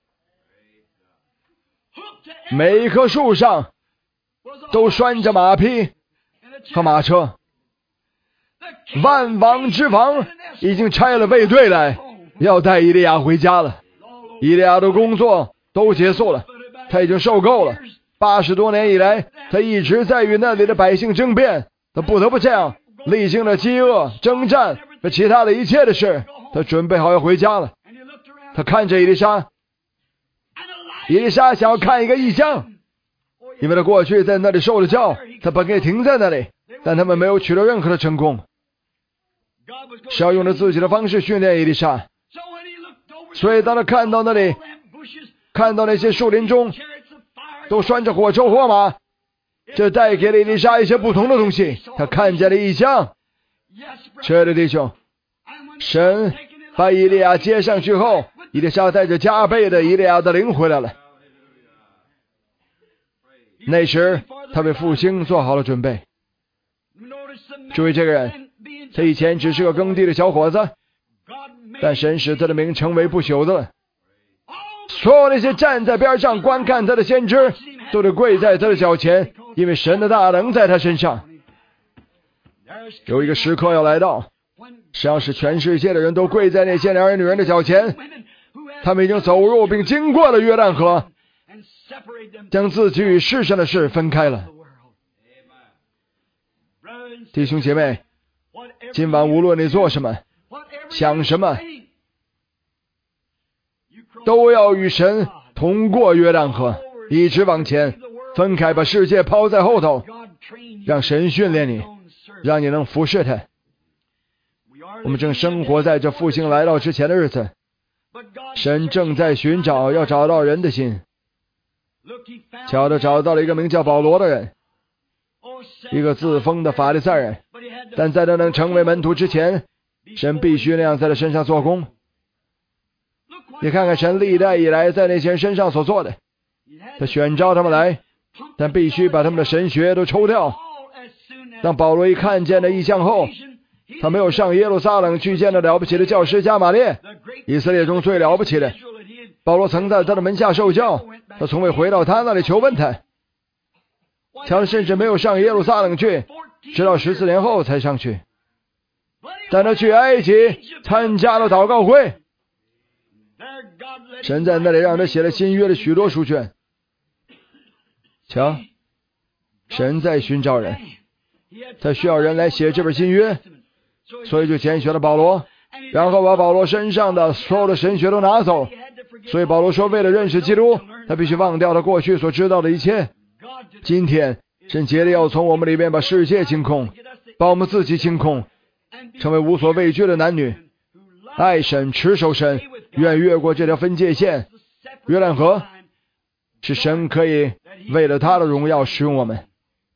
每一棵树上都拴着马匹和马车。万王之王已经差了卫队来，要带以利亚回家了。以利亚的工作都结束了，他已经受够了。80多年以来，他一直在与那里的百姓争辩，他不得不这样，历经了饥饿、征战和其他的一切的事，他准备好要回家了。他看着以利沙， 以利沙想要看一个异象，因为他过去在那里受了教，他本可以停在那里，但他们没有取得任何的成功。是要用着自己的方式训练以利沙，所以当他看到那里，看到那些树林中都拴着火车火马，这带给了以利沙一些不同的东西。他看见了异象。亲爱的弟兄，神把以利亚接上去后，以利沙带着加倍的以利亚的灵回来了。那时他为复兴做好了准备。注意这个人，他以前只是个耕地的小伙子，但神使他的名成为不朽的了。所有那些站在边上观看他的先知都得跪在他的脚前，因为神的大能在他身上。有一个时刻要来到，实际上是全世界的人都跪在那些男人女人的脚前，他们已经走入并经过了约旦河，将自己与世上的事分开了。弟兄姐妹，今晚无论你做什么想什么，都要与神同过约旦河，一直往前，分开，把世界抛在后头，让神训练你，让你能服侍他。我们正生活在这复兴来到之前的日子，神正在寻找，要找到人的心。巧的找到了一个名叫保罗的人，一个自封的法利赛人，但在他能成为门徒之前，神必须那样在他身上做工。你看看神历代以来在那些人身上所做的，他选召他们来，但必须把他们的神学都抽掉。当保罗一看见了异象后，他没有上耶路撒冷去见了了不起的教师加玛列，以色列中最了不起的。保罗曾在他的门下受教，他从未回到他那里求问他。他甚至没有上耶路撒冷去，直到14年后才上去。但他去埃及参加了祷告会，神在那里让他写了新约的许多书卷。瞧，神在寻找人，他需要人来写这本新约，所以就拣选了保罗，然后把保罗身上的所有的神学都拿走。所以保罗说，为了认识基督，他必须忘掉他过去所知道的一切。今天神竭力要从我们里面把世界清空，把我们自己清空，成为无所畏惧的男女，爱神，持守神，愿越过这条分界线。约旦河是神可以为了他的荣耀使用我们。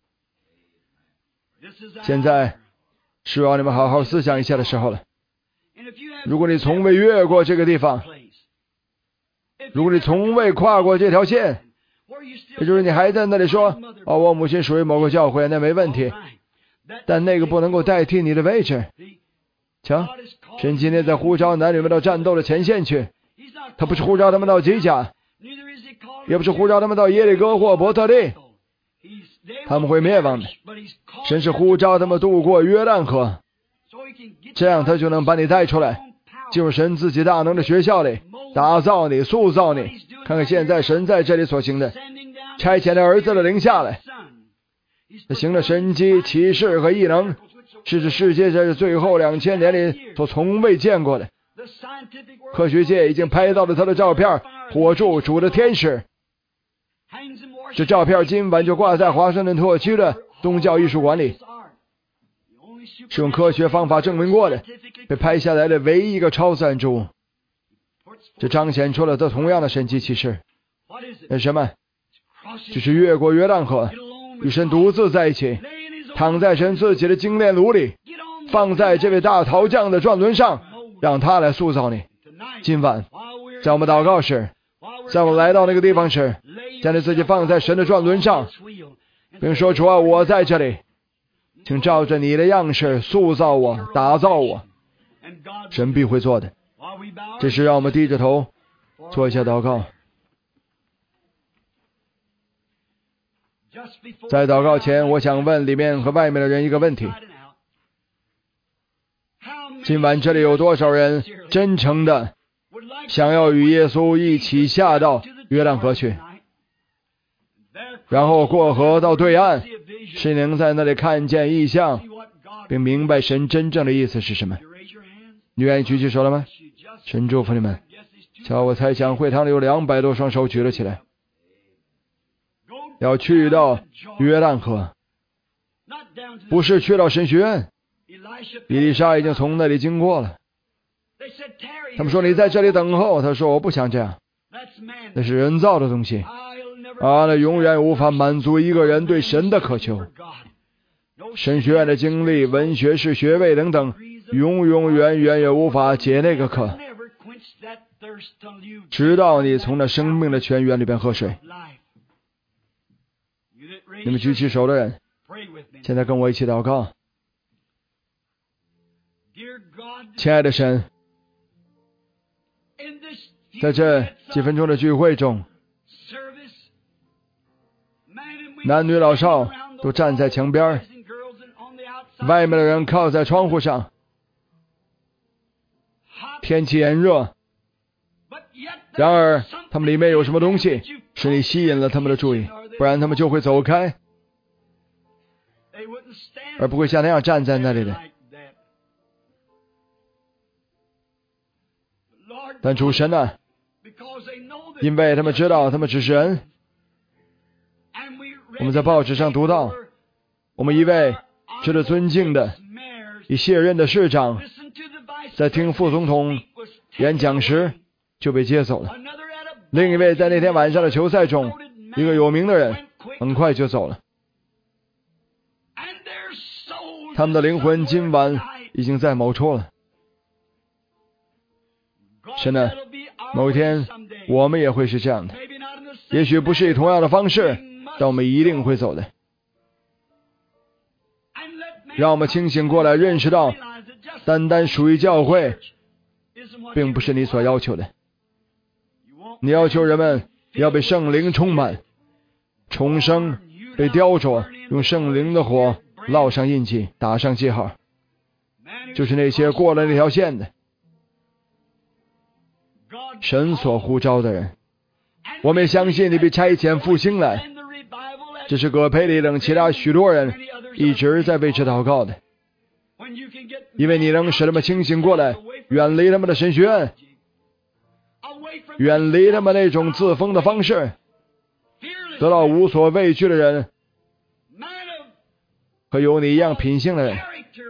现在是要你们好好思想一下的时候了。如果你从未越过这个地方，如果你从未跨过这条线，也就是你还在那里说，我母亲属于某个教会，那没问题，但那个不能够代替你的位置。瞧，神今天在呼召男女们到战斗的前线去，他不是呼召他们到吉甲，也不是呼召他们到耶利哥或伯特利，他们会灭亡的。神是呼召他们渡过约旦河，这样他就能把你带出来，进入神自己大能的学校里，打造你，塑造你。看看现在神在这里所行的，差遣了儿子的灵下来，他行了神迹奇事和异能，是指世界在最后2000年里所从未见过的。科学界已经拍到了他的照片，火柱主的天使。这照片今晚就挂在华盛顿特区的宗教艺术馆里，是用科学方法证明过的，被拍下来的唯一一个超自然之物。这彰显出了这同样的神迹奇事。那什么？就是越过约旦河，与神独自在一起，躺在神自己的精炼炉里，放在这位大陶匠的转轮上，让他来塑造你。今晚在我们祷告时，在我们来到那个地方时，将你自己放在神的转轮上，并说，主啊，我在这里，请照着你的样式塑造我，打造我。神必会做的。这时让我们低着头做一下祷告。在祷告前，我想问里面和外面的人一个问题：今晚这里有多少人真诚的想要与耶稣一起下到约旦河去，然后过河到对岸，是能在那里看见异象，并明白神真正的意思是什么？你愿意举起手了吗？神祝福你们。 瞧，我猜想会堂里有200多双手举了起来。要去到约旦河，不是去到神学院。以利沙已经从那里经过了。他们说你在这里等候，他说我不想这样，那是人造的东西那永远无法满足一个人对神的渴求。神学院的经历、文学士学位等等，永远也无法解那个渴，直到你从那生命的泉源里边喝水。你们举起手的人，现在跟我一起祷告。亲爱的神，在这几分钟的聚会中，男女老少都站在墙边，外面的人靠在窗户上，天气炎热，然而他们里面有什么东西使你吸引了他们的注意，不然他们就会走开，而不会像那样站在那里的。但主神啊，因为他们知道他们只是人，我们在报纸上读到，我们一位值得尊敬的已卸任的市长，在听副总统演讲时就被接走了。另一位在那天晚上的球赛中，一个有名的人很快就走了。他们的灵魂今晚已经在某处了。神啊，某一天我们也会是这样的，也许不是以同样的方式，但我们一定会走的。让我们清醒过来，认识到单单属于教会并不是你所要求的。你要求人们要被圣灵充满，重生，被雕琢，用圣灵的火烙上印记，打上记号，就是那些过了那条线的神所呼召的人。我们也相信你被差遣复兴来，这是葛培理等其他许多人一直在为之祷告的，因为你能使他们清醒过来，远离他们的神学院，远离他们那种自封的方式，得到无所畏惧的人和有你一样品性的人，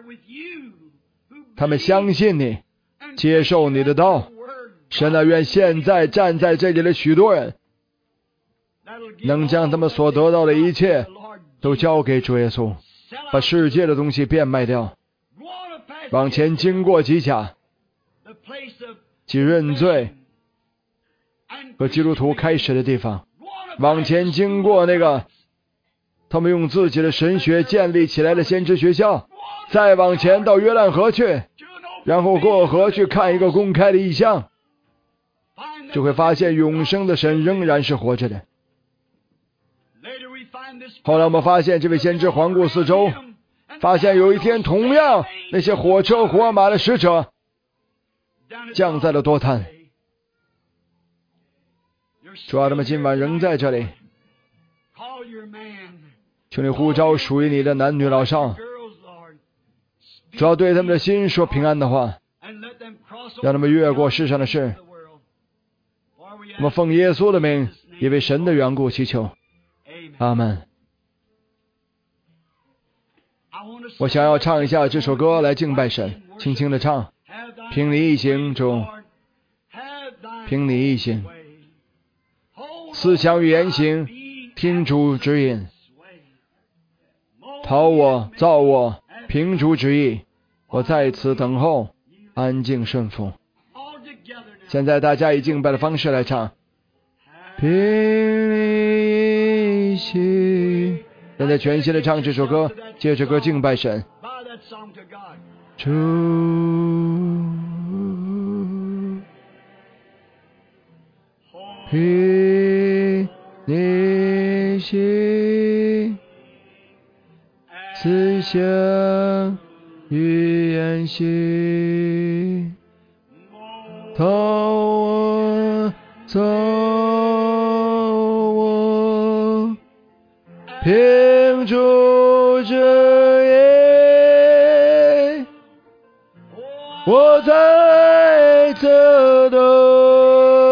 他们相信你，接受你的道。神啊，愿现在站在这里的许多人能将他们所得到的一切都交给主耶稣，把世界的东西变卖掉，往前经过几甲，即认罪和基督徒开始的地方，往前经过那个他们用自己的神学建立起来的先知学校，再往前到约旦河去，然后过河去看一个公开的异象，就会发现永生的神仍然是活着的。后来我们发现这位先知环顾四周，发现有一天同样那些火车火马的使者降在了多滩。主啊，他们今晚仍在这里，求你呼召属于你的男女老少，主要对他们的心说平安的话，让他们越过世上的事。我们奉耶稣的名，也为神的缘故祈求，阿们。我想要唱一下这首歌来敬拜神，轻轻的唱，凭你一行，主，凭你一行，思想与言行听主指引，讨我造我凭主旨意，我在此等候，安静顺服。现在大家以敬拜的方式来唱，凭你一行。现在全新的唱这首歌，借着歌敬拜神。主，凭你一行，思想与言行，讨我造我凭主旨意，我在此等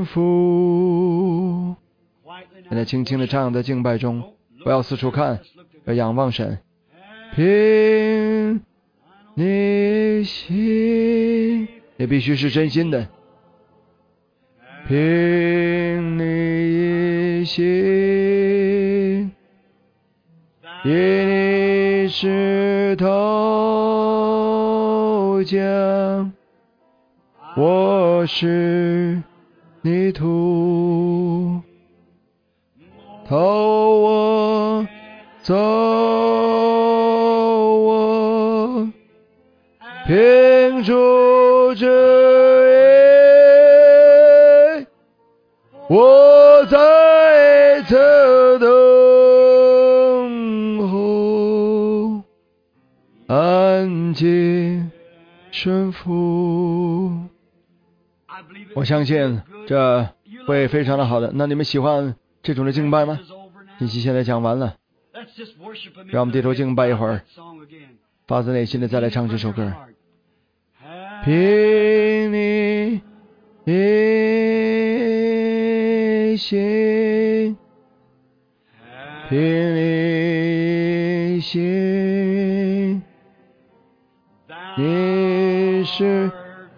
福。现在轻轻地唱，在敬拜中，不要四处看，要仰望神。凭你心，也必须是真心的。凭你心，以你石头浆，我是泥土，投我走我，凭主旨意，我在此等候，安静顺服。我相信这会非常的好的。那你们喜欢这种的敬拜吗？信息现在讲完了，让我们低头敬拜一会儿，发自内心的再来唱这首歌。凭你心，凭你心，你是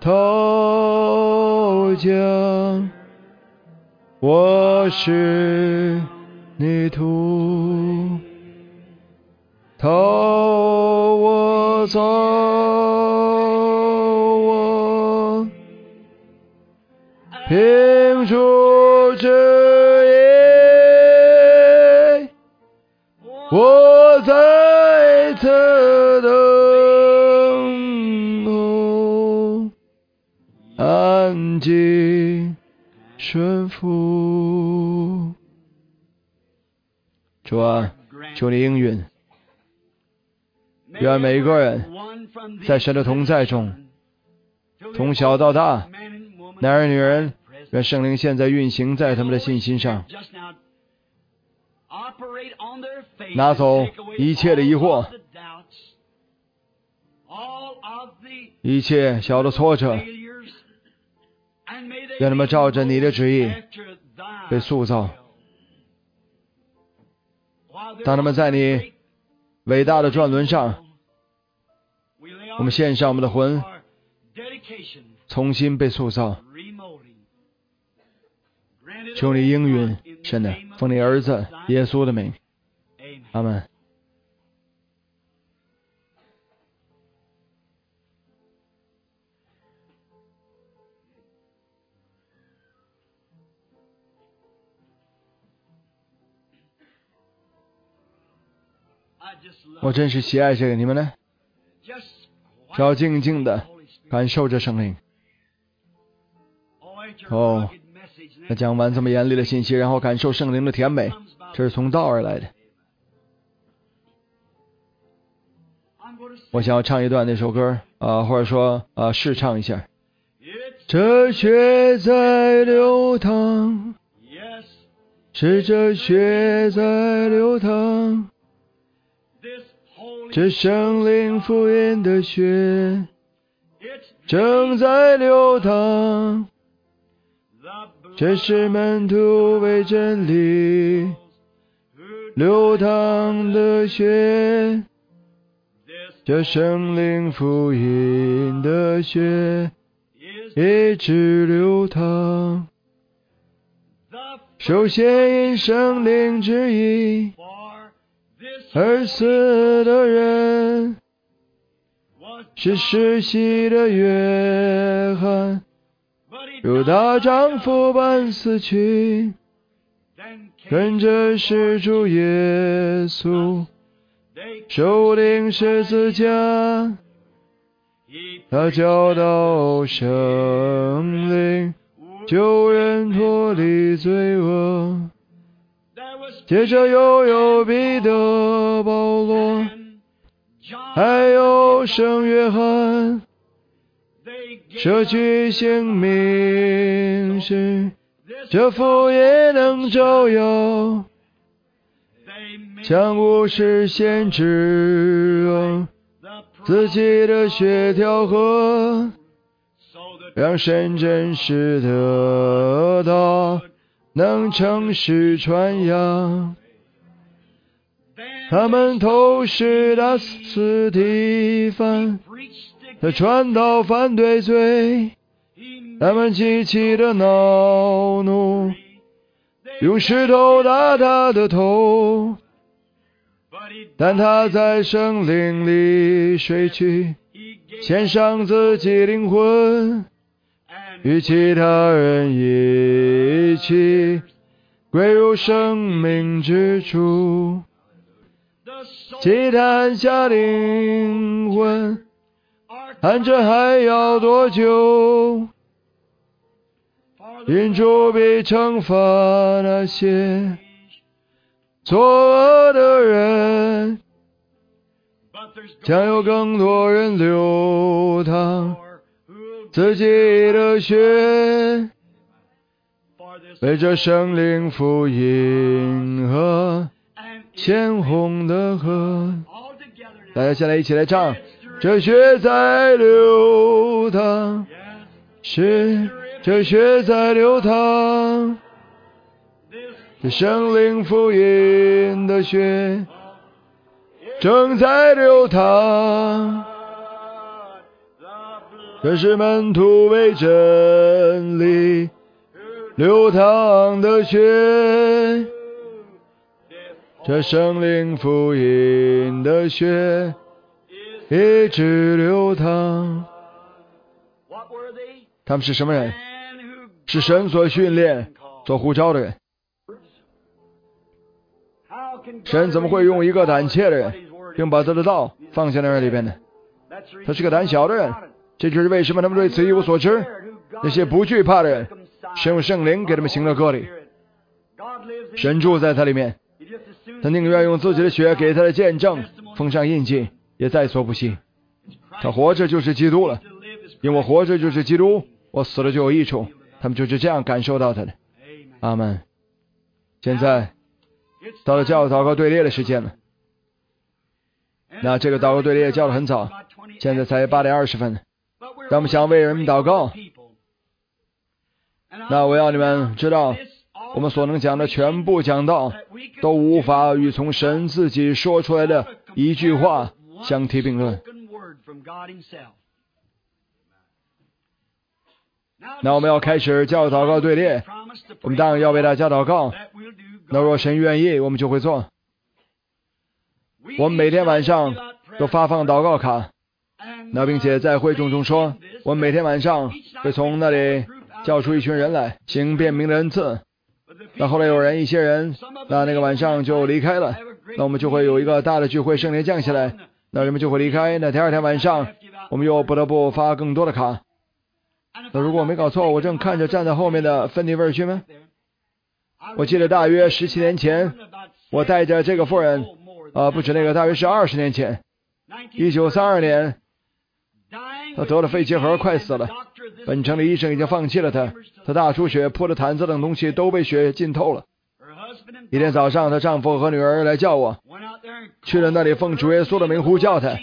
头浆，我是泥土，投我走我，凭主旨意，我在此等候，安静顺服。主啊，求你应允，愿每一个人在神的同在中，从小到大，男人女人，愿圣灵现在运行在他们的信心上，拿走一切的疑惑，一切小的挫折，愿他们照着你的旨意被塑造。当他们在你伟大的转轮上，我们献上我们的魂，重新被塑造。求你应允，神的，奉你儿子耶稣的名，阿们。我真是喜爱这个，你们呢？只要静静的感受着圣灵。哦，那讲完这么严厉的信息，然后感受圣灵的甜美，这是从道而来的。我想要唱一段那首歌或者说试唱一下。这血在流淌，是这血在流淌，这圣灵福音的血正在流淌，这是门徒为真理流淌的血，这圣灵福音的血一直流淌。首先因圣灵之意而死的人，是世袭的约翰，如大丈夫般死去，跟着是主耶稣受领十字架，他教导圣灵救人脱离罪恶。接着又有彼得、保罗，还有圣约翰，舍去性命时，这福音能照耀，向无事先知自己的血调和， 让神真实的道能诚实传扬。他们都是打死敌犯，他传道反对罪，他们极其的恼怒，用石头打他的头，但他在圣灵里睡去，献上自己灵魂，与其他人一起归入生命之处。祭坛下灵魂，看着还要多久？因主必惩罚那些作恶的人，将有更多人流淌自己的血，为这圣灵福音和鲜红的河。大家现在一起来唱，这血在流淌，是这血在流淌，这圣灵福音的血正在流淌，这是门徒为真理流淌的血，这圣灵福音的血一直流淌。他们是什么人？是神所训练做呼召的人。神怎么会用一个胆怯的人并把他的道放在那里边呢？他是个胆小的人，这就是为什么他们对此一无所知。那些不惧怕的人，神用圣灵给他们行了割礼，神住在他里面，他宁愿用自己的血给他的见证封上印记，也在所不惜。他活着就是基督了，因为我活着就是基督，我死了就有益处。他们就是这样感受到他的。阿们。现在到了叫祷告队列的时间了。那这个祷告队列叫得很早，现在才8点20分。让我们想为人们祷告。那我要你们知道，我们所能讲的全部讲道都无法与从神自己说出来的一句话相提并论。那我们要开始叫祷告队列，我们当然要为大家祷告。那若神愿意，我们就会做。我们每天晚上都发放祷告卡，那并且在会众中说，我们每天晚上会从那里叫出一群人来行辨明的恩赐。那后来一些人那个晚上就离开了，那我们就会有一个大的聚会，圣灵降下来，那人们就会离开。那第二天晚上我们又不得不发更多的卡。那如果我没搞错，我正看着站在后面的芬尼威尔逊吗？我记得大约17年前，我带着这个妇人，不止那个，大约是20年前，1932年，他得了肺结核，快死了。本城的医生已经放弃了他，他大出血，铺的毯子等东西都被血浸透了。一天早上，她丈夫和女儿来叫我，去了那里奉主耶稣的名呼叫他。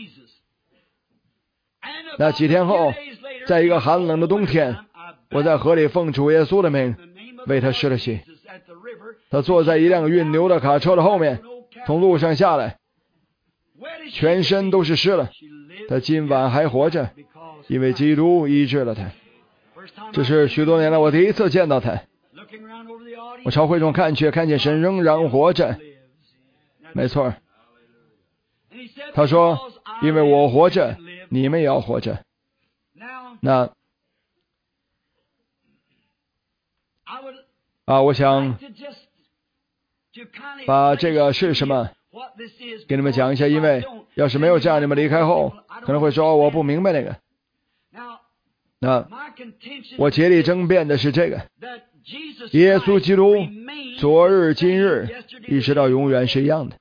那几天后，在一个寒冷的冬天，我在河里奉主耶稣的名为他施了洗。他坐在一辆运牛的卡车的后面，从路上下来，全身都是湿了。他今晚还活着，因为基督医治了他。这是许多年来我第一次见到他。我朝会中看去，看见神仍然活着。没错，他说，因为我活着，你们也要活着。那我想把这个是什么给你们讲一下，因为要是没有这样，你们离开后可能会说我不明白那个。那我竭力争辩的是这个，耶稣基督昨日今日一直到永远是一样的。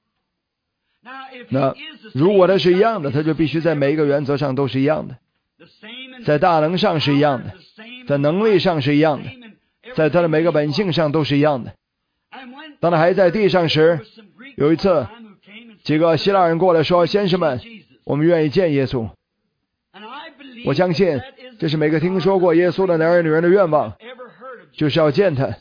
那如果他是一样的，他就必须在每一个原则上都是一样的，在大能上是一样的，在能力上是一样的，在他的每个本性上都是一样的。当他还在地上时，有一次几个希腊人过来说，先生们，我们愿意见耶稣。 我相信这是每个听说过耶稣的男人女人的愿望，就是要见他。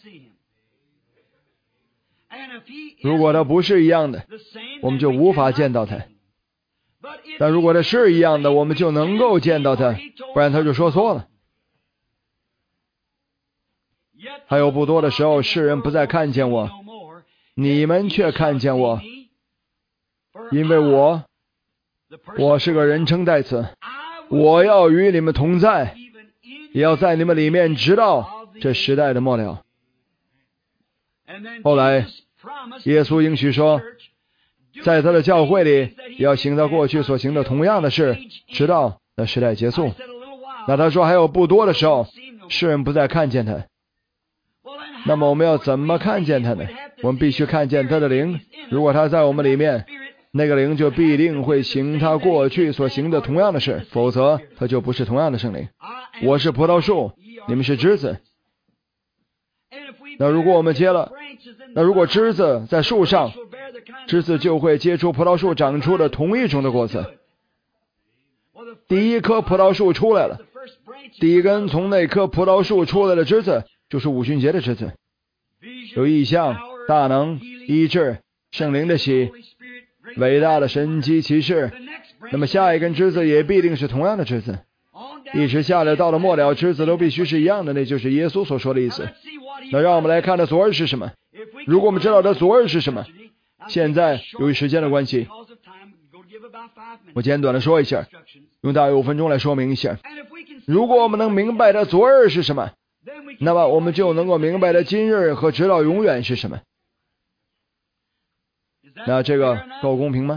如果他不是一样的，我们就无法见到他。但如果他是一样的，我们就能够见到他，不然他就说错了。还有不多的时候，世人不再看见我，你们却看见我，因为我是个人称代词，我要与你们同在，也要在你们里面直到这时代的末了。后来耶稣应许说，在他的教会里也要行到过去所行的同样的事，直到那时代结束。那他说还有不多的时候，世人不再看见他。那么我们要怎么看见他呢？我们必须看见他的灵。如果他在我们里面，那个灵就必定会行他过去所行的同样的事，否则他就不是同样的圣灵。我是葡萄树，你们是枝子。那如果我们如果枝子在树上，枝子就会结出葡萄树长出的同一种的果子。第一棵葡萄树出来了，第一根从那棵葡萄树出来的枝子就是五旬节的枝子，有异象、大能、医治、圣灵的喜、伟大的神迹奇事。那么下一根枝子也必定是同样的枝子，一直下来到了末了，枝子都必须是一样的，那就是耶稣所说的意思。那让我们来看他昨日是什么。如果我们知道他昨日是什么，现在由于时间的关系，我简短的说一下，用大约5分钟来说明一下。如果我们能明白他昨日是什么，那么我们就能够明白他今日和直到永远是什么。那这个够公平吗？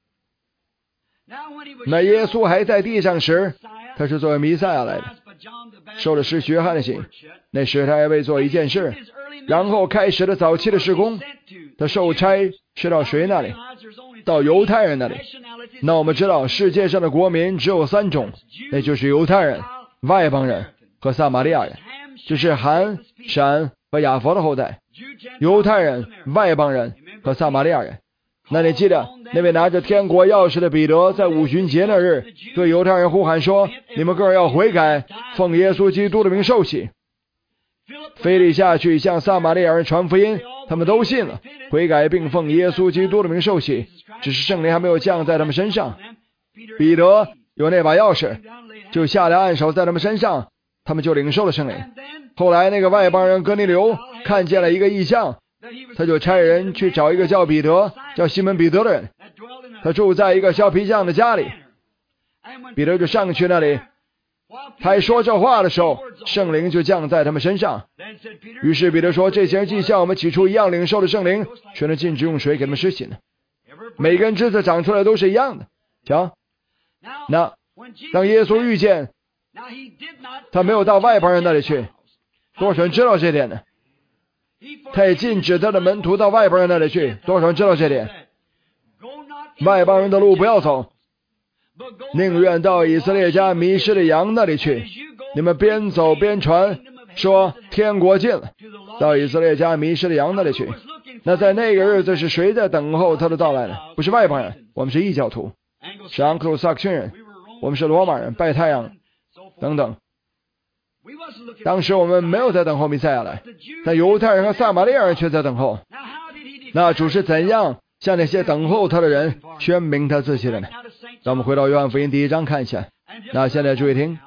那耶稣还在地上时，他是作为弥赛亚来的，受了施洗约翰的洗。那时他还未做一件事，然后开始了早期的事工。他受差是到谁那里？到犹太人那里。那我们知道世界上的国民只有3种，那就是犹太人、外邦人和撒玛利亚人，就是含、闪和雅弗的后代。犹太人、外邦人和撒玛利亚人。那你记得那位拿着天国钥匙的彼得在五旬节那日对犹太人呼喊说，你们个人要悔改，奉耶稣基督的名受洗。腓利下去向撒玛利亚人传福音，他们都信了，悔改并奉耶稣基督的名受洗，只是圣灵还没有降在他们身上。彼得有那把钥匙，就下来按手在他们身上，他们就领受了圣灵。后来那个外邦人哥尼流看见了一个异象，他就差人去找一个叫彼得、叫西门彼得的人，他住在一个削皮匠的家里。彼得就上去那里，他还说这话的时候，圣灵就降在他们身上。于是彼得说，这些人既像我们起初一样领受的圣灵，却能禁止用水给他们施洗呢。每根枝子长出来都是一样的。瞧，那当耶稣遇见，他没有到外邦人那里去，多少人知道这点呢？他也禁止他的门徒到外邦人那里去，多少人知道这点？外邦人的路不要走，宁愿到以色列家迷失的羊那里去。你们边走边传，说天国近了，到以色列家迷失的羊那里去。那在那个日子是谁在等候他的到来呢？不是外邦人，我们是异教徒，是盎克鲁撒克逊人，我们是罗马人，拜太阳等等。当时我们没有在等候弥赛亚来，但犹太人和撒玛利亚人却在等候。那主是怎样向那些等候他的人宣明他自己的呢？让我们回到约翰福音第1章看一下。那现在注意听，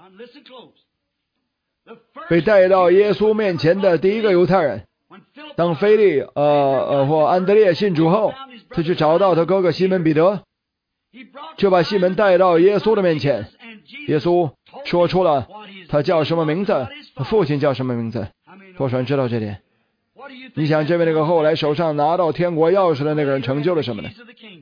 被带到耶稣面前的第一个犹太人，当腓利或安德烈信主后，他去找到他哥哥西门彼得，就把西门带到耶稣的面前。耶稣说出了他叫什么名字，他父亲叫什么名字。多少人知道这点？你想这位那个后来手上拿到天国钥匙的那个人成就了什么呢？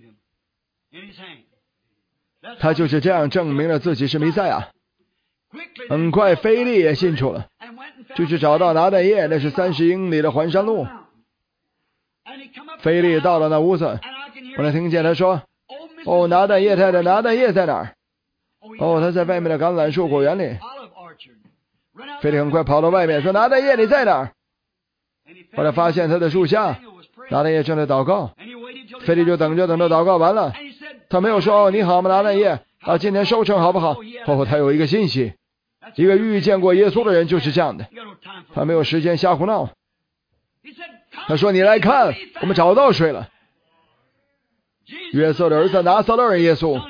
他就是这样证明了自己是弥赛亚。很快腓利也信主了，就去找到拿但业，那是30英里的环山路。腓利到了那屋子，我能听见他说，哦，拿但业太太，拿但业在哪儿？哦，他在外面的橄榄树果园里。腓利很快跑到外面说，拿但业你在哪儿？后来发现他在树下，拿但业正在祷告。腓利就等着祷告完了，他没有说，哦，你好吗拿但业， 啊，今年收成好不好？哦，他有一个信息，一个遇见过耶稣的人就是这样的，他没有时间瞎胡闹。他说：“你来看，我们找到谁了？约瑟的儿子拿撒勒人耶稣。”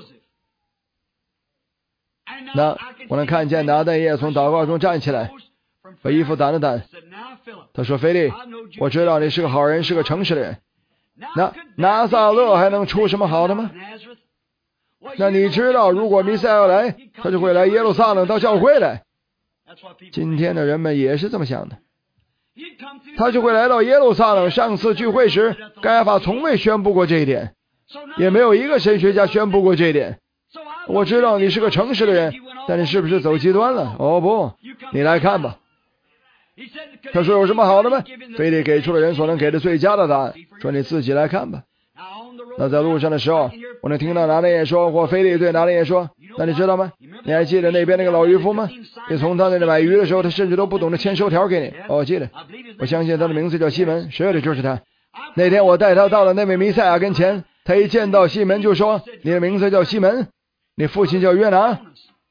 那我能看见拿但业从祷告中站起来，把衣服掸了掸。他说：“腓力，我知道你是个好人，是个诚实的人。那拿撒勒还能出什么好的吗？那你知道，如果弥赛亚要来，他就会来耶路撒冷到教会来。今天的人们也是这么想的，他就会来到耶路撒冷。上次聚会时，该亚法从未宣布过这一点，也没有一个神学家宣布过这一点。我知道你是个诚实的人，但你是不是走极端了？哦不，你来看吧。”他说：“有什么好的吗？”腓力给出了人所能给的最佳的答案，说：“你自己来看吧。”那在路上的时候，我能听到拿但业说，或腓力对拿但业说：“那你知道吗？你还记得那边那个老渔夫吗？你从他那里买鱼的时候，他甚至都不懂得签收条给你。哦，我记得，我相信他的名字叫西门，是的，就是他。那天我带他到了那位弥赛亚跟前，他一见到西门就说：‘你的名字叫西门，你父亲叫约拿。’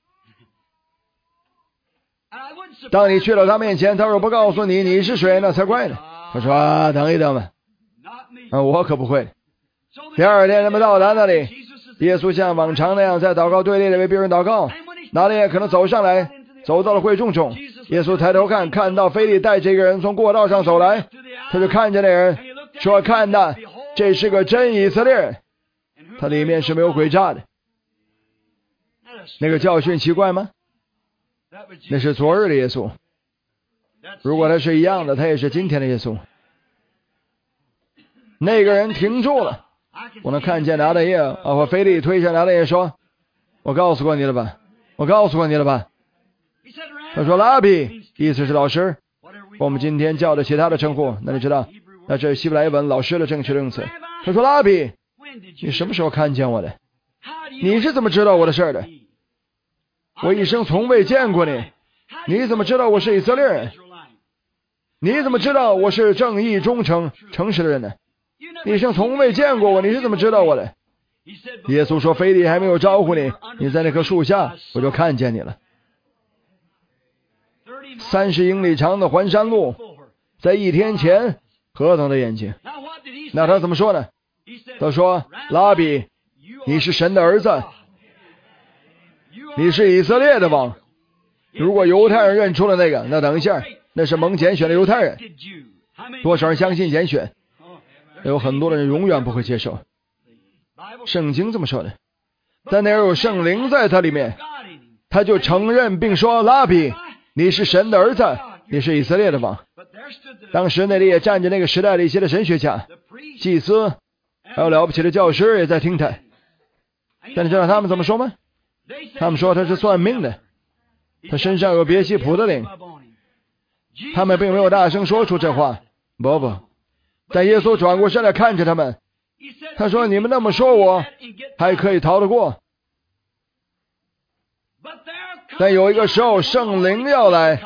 当你去了他面前，他若不告诉你你是谁，那才怪呢。他说：‘啊，等一等吧，我可不会。’第二天他们到达那里，耶稣像往常那样在祷告队里为别人祷告。拿但业可能走上来，走到了会众中。耶稣抬头看，看到腓力带着一个人从过道上走来，他就看见那人，说：‘看呐，这是个真以色列人，他里面是没有诡诈的。’那个教训奇怪吗？那是昨日的耶稣。如果他是一样的，他也是今天的耶稣。那个人停住了，我能看见拿但业和腓力推着拿但业说：‘我告诉过你了吧，我告诉过你了吧。’他说：‘拉比’，意思是老师，我们今天叫的其他的称呼，那你知道，那这是希伯来文老师的正确用词。他说：‘拉比，你什么时候看见我的？你是怎么知道我的事的？我一生从未见过你，你怎么知道我是以色列人？你怎么知道我是正义、忠诚、诚实的人呢？你一生从未见过我，你是怎么知道我的？’耶稣说：‘腓力还没有招呼你，你在那棵树下，我就看见你了。30英里长的环山路，在一天前，何等的眼睛！’那他怎么说呢？他说：‘拉比，你是神的儿子，你是以色列的王。’如果犹太人认出了那个，那等一下，那是蒙拣选的犹太人。多少人相信拣选？有很多的人永远不会接受。圣经这么说的，但那有圣灵在他里面，他就承认并说：‘拉比，你是神的儿子，你是以色列的王。’当时那里也站着那个时代的一些的神学家、祭司，还有了不起的教师也在听他。但你知道他们怎么说吗？他们说他是算命的，他身上有别西卜的灵。他们并没有大声说出这话，不。但耶稣转过身来看着他们，他说：‘你们那么说我，还可以逃得过。但有一个时候，圣灵要来，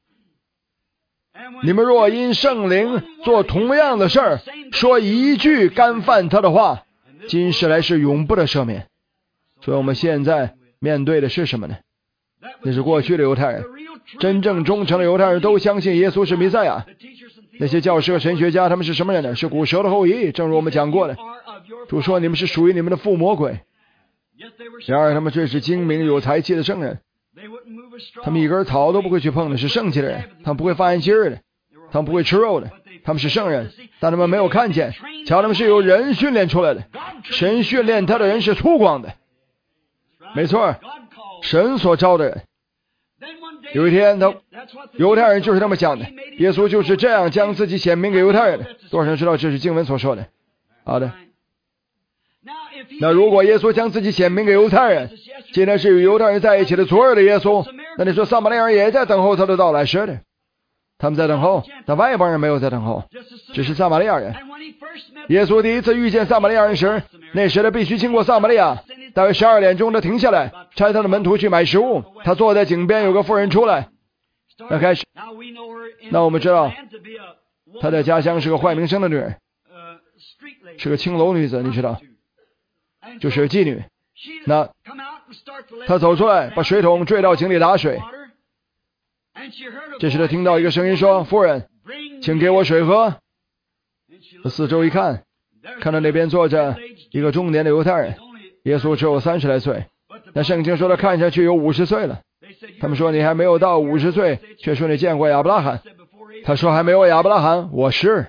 你们若因圣灵做同样的事儿，说一句干犯他的话，今世来是永不的赦免。’所以我们现在面对的是什么呢？那是过去的犹太人，真正忠诚的犹太人都相信耶稣是弥赛亚。那些教师和神学家，他们是什么人呢？是古蛇的后裔，正如我们讲过的。主说你们是属于你们的父魔鬼。然而他们却是精明有才气的圣人，他们一根草都不会去碰的，是圣洁的人。他们不会发言今日的，他们不会吃肉的，他们是圣人，但他们没有看见，瞧他们是由人训练出来的。神训练他的人是粗犷的，没错，神所招的人。有一天犹太人就是这么想的，耶稣就是这样将自己显明给犹太人的。多少人知道这是经文所说的？好的，那如果耶稣将自己显明给犹太人，今天是与犹太人在一起的昨日的耶稣，那你说撒玛利亚人也在等候他的到来？是的，他们在等候，但外邦人没有在等候，只是撒玛利亚人。耶稣第一次遇见撒玛利亚人时，那时他必须经过撒玛利亚，大约12点钟他停下来，差他的门徒去买食物。他坐在井边，有个妇人出来，那开始，那我们知道他在家乡是个坏名声的女人，是个青楼女子，你知道，就是妓女。 那他走出来，把水桶坠到井里打水。这时他听到一个声音说：“夫人，请给我水喝。”他四周一看，看到那边坐着一个中年的犹太人。耶稣只有30来岁，但圣经说他看上去有50岁了。他们说：“你还没有到50岁，却说你见过亚伯拉罕。”他说：“还没有亚伯拉罕，我是。”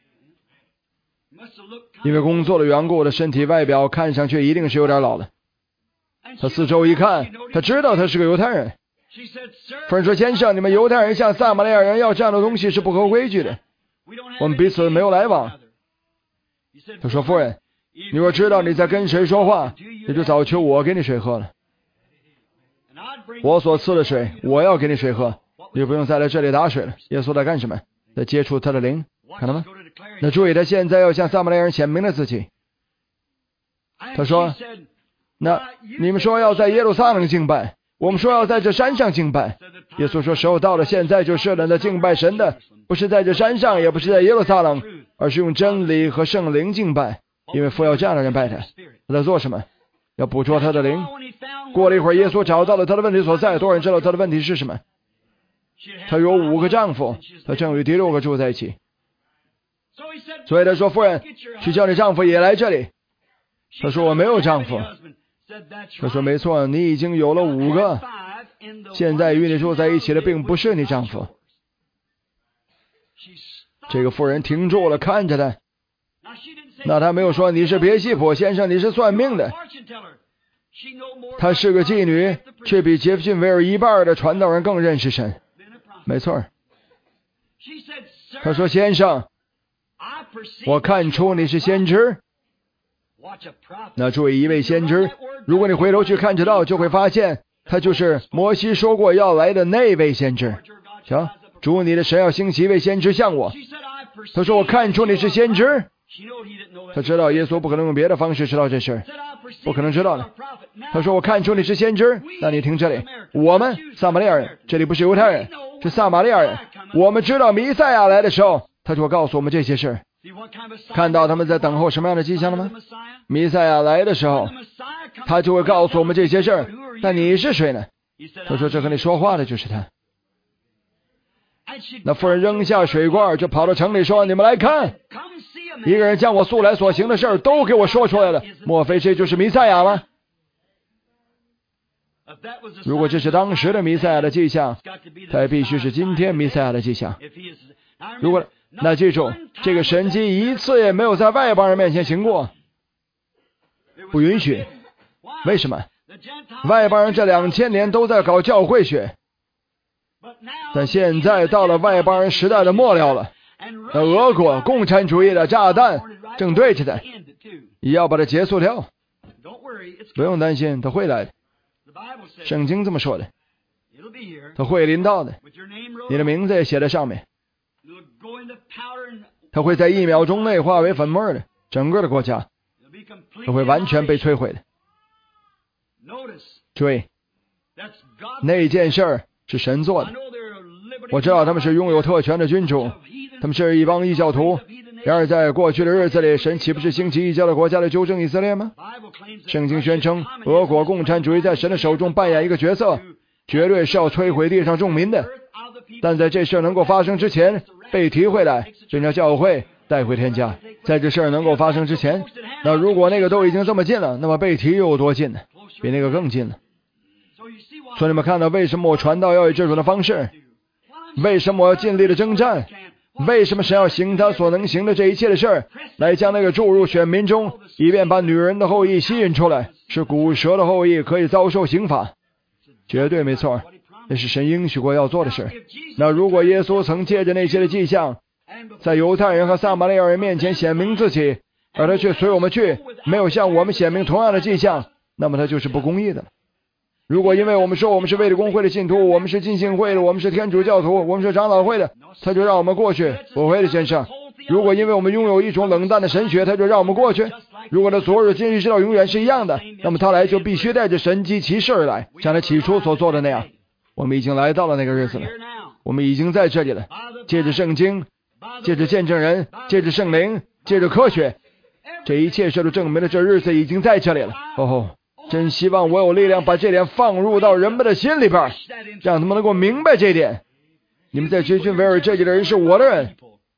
因为工作的缘故，我的身体外表看上去一定是有点老了。他四周一看，他知道他是个犹太人。夫人说：“先生，你们犹太人向撒玛利亚人要这样的东西是不合规矩的，我们彼此没有来往。”他说：“夫人，你若知道你在跟谁说话，你就早求我给你水喝了。我所赐的水，我要给你水喝，你就不用再来这里打水了。”耶稣在干什么？在接触他的灵，看到吗？那注意，他现在要向撒玛利亚人显明了自己。他说：“那你们说要在耶路撒冷敬拜，我们说要在这山上敬拜。”耶稣说：“时候到了，现在就是了。那敬拜神的，不是在这山上，也不是在耶路撒冷，而是用真理和圣灵敬拜。因为父要这样的人拜他。”他在做什么？要捕捉他的灵。过了一会儿，耶稣找到了他的问题所在。多少人知道他的问题是什么？他有5个丈夫，他正与第6个住在一起。所以他说：“夫人，去叫你丈夫也来这里。”他说：“我没有丈夫。”他说：“没错，你已经有了5个，现在与你住在一起的并不是你丈夫。”这个妇人停住了，看着他。那他没有说：“你是别西卜先生，你是算命的。”她是个妓女，却比杰弗逊维尔一半的传道人更认识神。没错。他说：“先生，我看出你是先知。”那注意，一位先知，如果你回头去看这道，就会发现他就是摩西说过要来的那位先知。瞧，主你的神要兴起一位先知像我。他说：“我看出你是先知。”他知道耶稣不可能用别的方式知道这事，不可能知道的。他说：“我看出你是先知。”那你听这里，我们撒玛利亚人，这里不是犹太人，是撒玛利亚人。我们知道弥赛亚来的时候，他就会告诉我们这些事。看到他们在等候什么样的迹象了吗？弥赛亚来的时候，他就会告诉我们这些事儿。但你是谁呢？他说：“这和你说话的就是他。”那妇人扔下水罐，就跑到城里说：“你们来看，一个人将我素来所行的事儿都给我说出来了，莫非这就是弥赛亚吗？”如果这是当时的弥赛亚的迹象，他也必须是今天弥赛亚的迹象。如果那记住，这个神迹一次也没有在外邦人面前行过，不允许。为什么？外邦人这2000年都在搞教会学，但现在到了外邦人时代的末了了，那俄国共产主义的炸弹正对着他，也要把它结束掉。不用担心，他会来的。圣经这么说的，他会临到的，你的名字也写在上面。他会在1秒钟内化为粉末的，整个的国家他会完全被摧毁的。注意，那件事儿是神做的。我知道他们是拥有特权的君主，他们是一帮异教徒。然而在过去的日子里，神岂不是兴起异教的国家来纠正以色列吗？圣经宣称，俄国共产主义在神的手中扮演一个角色，绝对是要摧毁地上众民的。但在这事能够发生之前，被提回来，并将教会带回天家。在这事能够发生之前，那如果那个都已经这么近了，那么被提又有多近呢？比那个更近了。所以你们看到为什么我传道要以这种的方式？为什么我要尽力的征战？为什么神要行他所能行的这一切的事儿，来将那个注入选民中，以便把女人的后裔吸引出来，使古蛇的后裔可以遭受刑罚？绝对没错，那是神应许过要做的事。那如果耶稣曾借着那些的迹象，在犹太人和撒玛利亚人面前显明自己，而他却随我们去，没有向我们显明同样的迹象，那么他就是不公义的。如果因为我们说我们是卫理公会的信徒，我们是浸信会的，我们是天主教徒，我们是长老会的，他就让我们过去。不会的，先生。如果因为我们拥有一种冷淡的神学，他就让我们过去。如果他昨日今日直到永远是一样的，那么他来就必须带着神迹奇事而来，像他起初所做的那样。我们已经来到了那个日子了，我们已经在这里了。借着圣经，借着见证人，借着圣灵，借着科学，这一切事都证明了这日子已经在这里了。 真希望我有力量把这点放入到人们的心里边，让他们能够明白这一点。你们在杰逊维尔这里的人是我的人，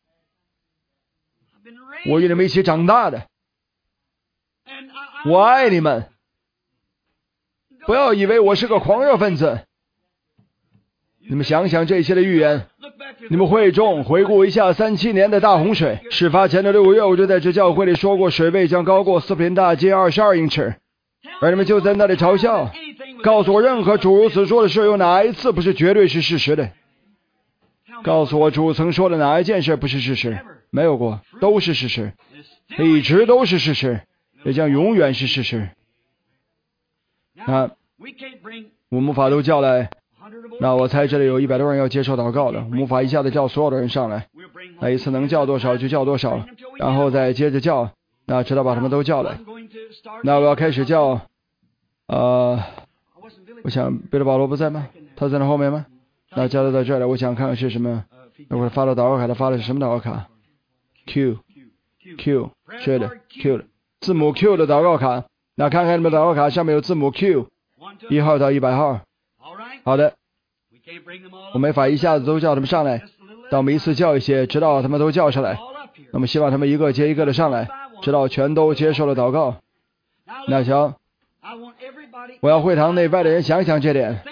我与你们一起长大的，我爱你们。不要以为我是个狂热分子。你们想想这些的预言，你们会众回顾一下37年的大洪水。事发前的6个月，我就在这教会里说过，水位将高过斯普林大街22英尺，而你们就在那里嘲笑，告诉我任何主如此说的事有哪一次不是绝对是事实的？告诉我主曾说的哪一件事不是事实？没有过，都是事实，一直都是事实，也将永远是事实。我们无法都叫来，那我猜这里有100多人要接受祷告的，我们无法一下子叫所有的人上来，那一次能叫多少就叫多少，然后再接着叫，那直到把他们都叫来。那我要开始叫，我想彼得保罗不在吗？他在那后面吗？那叫他到这儿来，我想看看是什么。那会发了祷告卡，他发的是什么祷告卡 ？Q， 是的 ，Q 的字母 Q 的祷告卡。那看看你们祷告卡上面有字母 Q，1号到100号。好的，我没法一下子都叫他们上来，但我们一次叫一些，直到他们都叫上来。那么希望他们一个接一个的上来，直到全都接受了祷告。那行，我要会堂内外的人想想这点，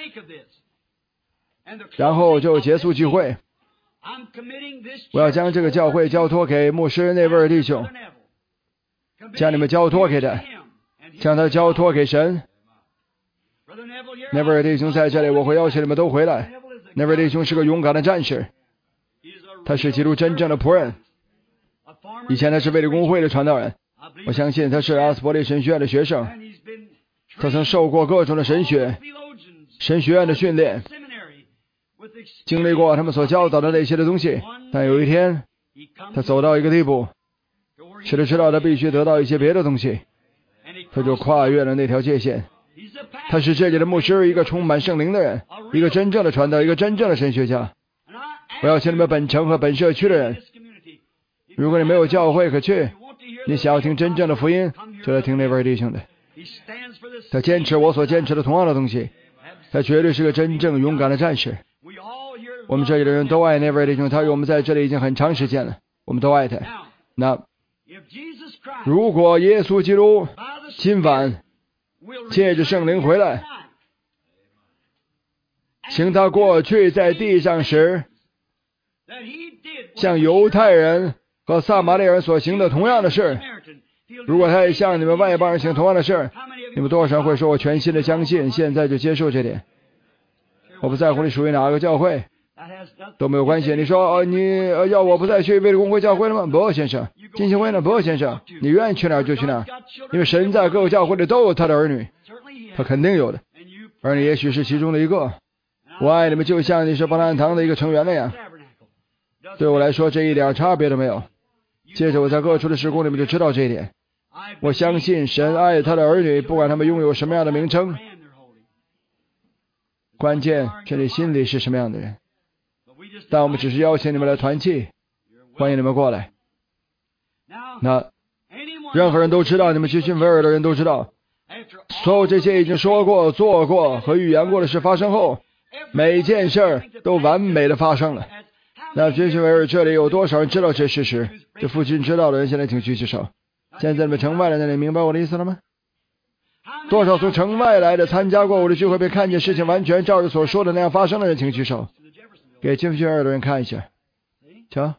然后就结束聚会。我要将这个教会交托给牧师那位儿弟兄，将你们交托给他，将他交托给神。那位儿弟兄在这里，我会邀请你们都回来。那位弟兄是个勇敢的战士，他是基督真正的仆人。以前他是卫理公会的传道人，我相信他是阿斯伯利神学院的学生，他曾受过各种的神学院的训练，经历过他们所教导的那些的东西。但有一天他走到一个地步，使他知道他必须得到一些别的东西，他就跨越了那条界限。他是这里的牧师，一个充满圣灵的人，一个真正的传道，一个真正的神学家。我要请你们本城和本社区的人，如果你没有教会可去，你想要听真正的福音，就来听那位弟兄的。他坚持我所坚持的同样的东西，他绝对是个真正勇敢的战士。我们这里的人都爱那位弟兄，他与我们在这里已经很长时间了，我们都爱他。那如果耶稣基督今晚借着圣灵回来，请他过去在地上时像犹太人和撒玛利亚人所行的同样的事，如果他也向你们外邦人行同样的事，你们多少人会说我全心的相信，现在就接受这点。我不在乎你属于哪个教会都没有关系。你说你要我不再去卫理公会教会了吗？不，先生。浸信会呢？不，先生。你愿意去哪儿就去哪儿，因为神在各个教会里都有他的儿女，他肯定有的，而你也许是其中的一个。我爱你们就像你是巴兰堂的一个成员那样，对我来说这一点差别都没有。接着我在各处的事工里面就知道这一点。我相信神爱他的儿女，不管他们拥有什么样的名称，关键是你心里是什么样的人。但我们只是邀请你们来团契，欢迎你们过来。那任何人都知道，你们去逊维尔的人都知道，所有这些已经说过、做过和预言过的事发生后，每件事都完美的发生了。那去逊维尔这里有多少人知道这事实？这父亲知道的人现在请举起手。现在你们城外的人，你明白我的意思了吗？多少从城外来的参加过我的聚会并看见事情完全照着所说的那样发生的人，请举手。给去逊维尔的人看一下，瞧。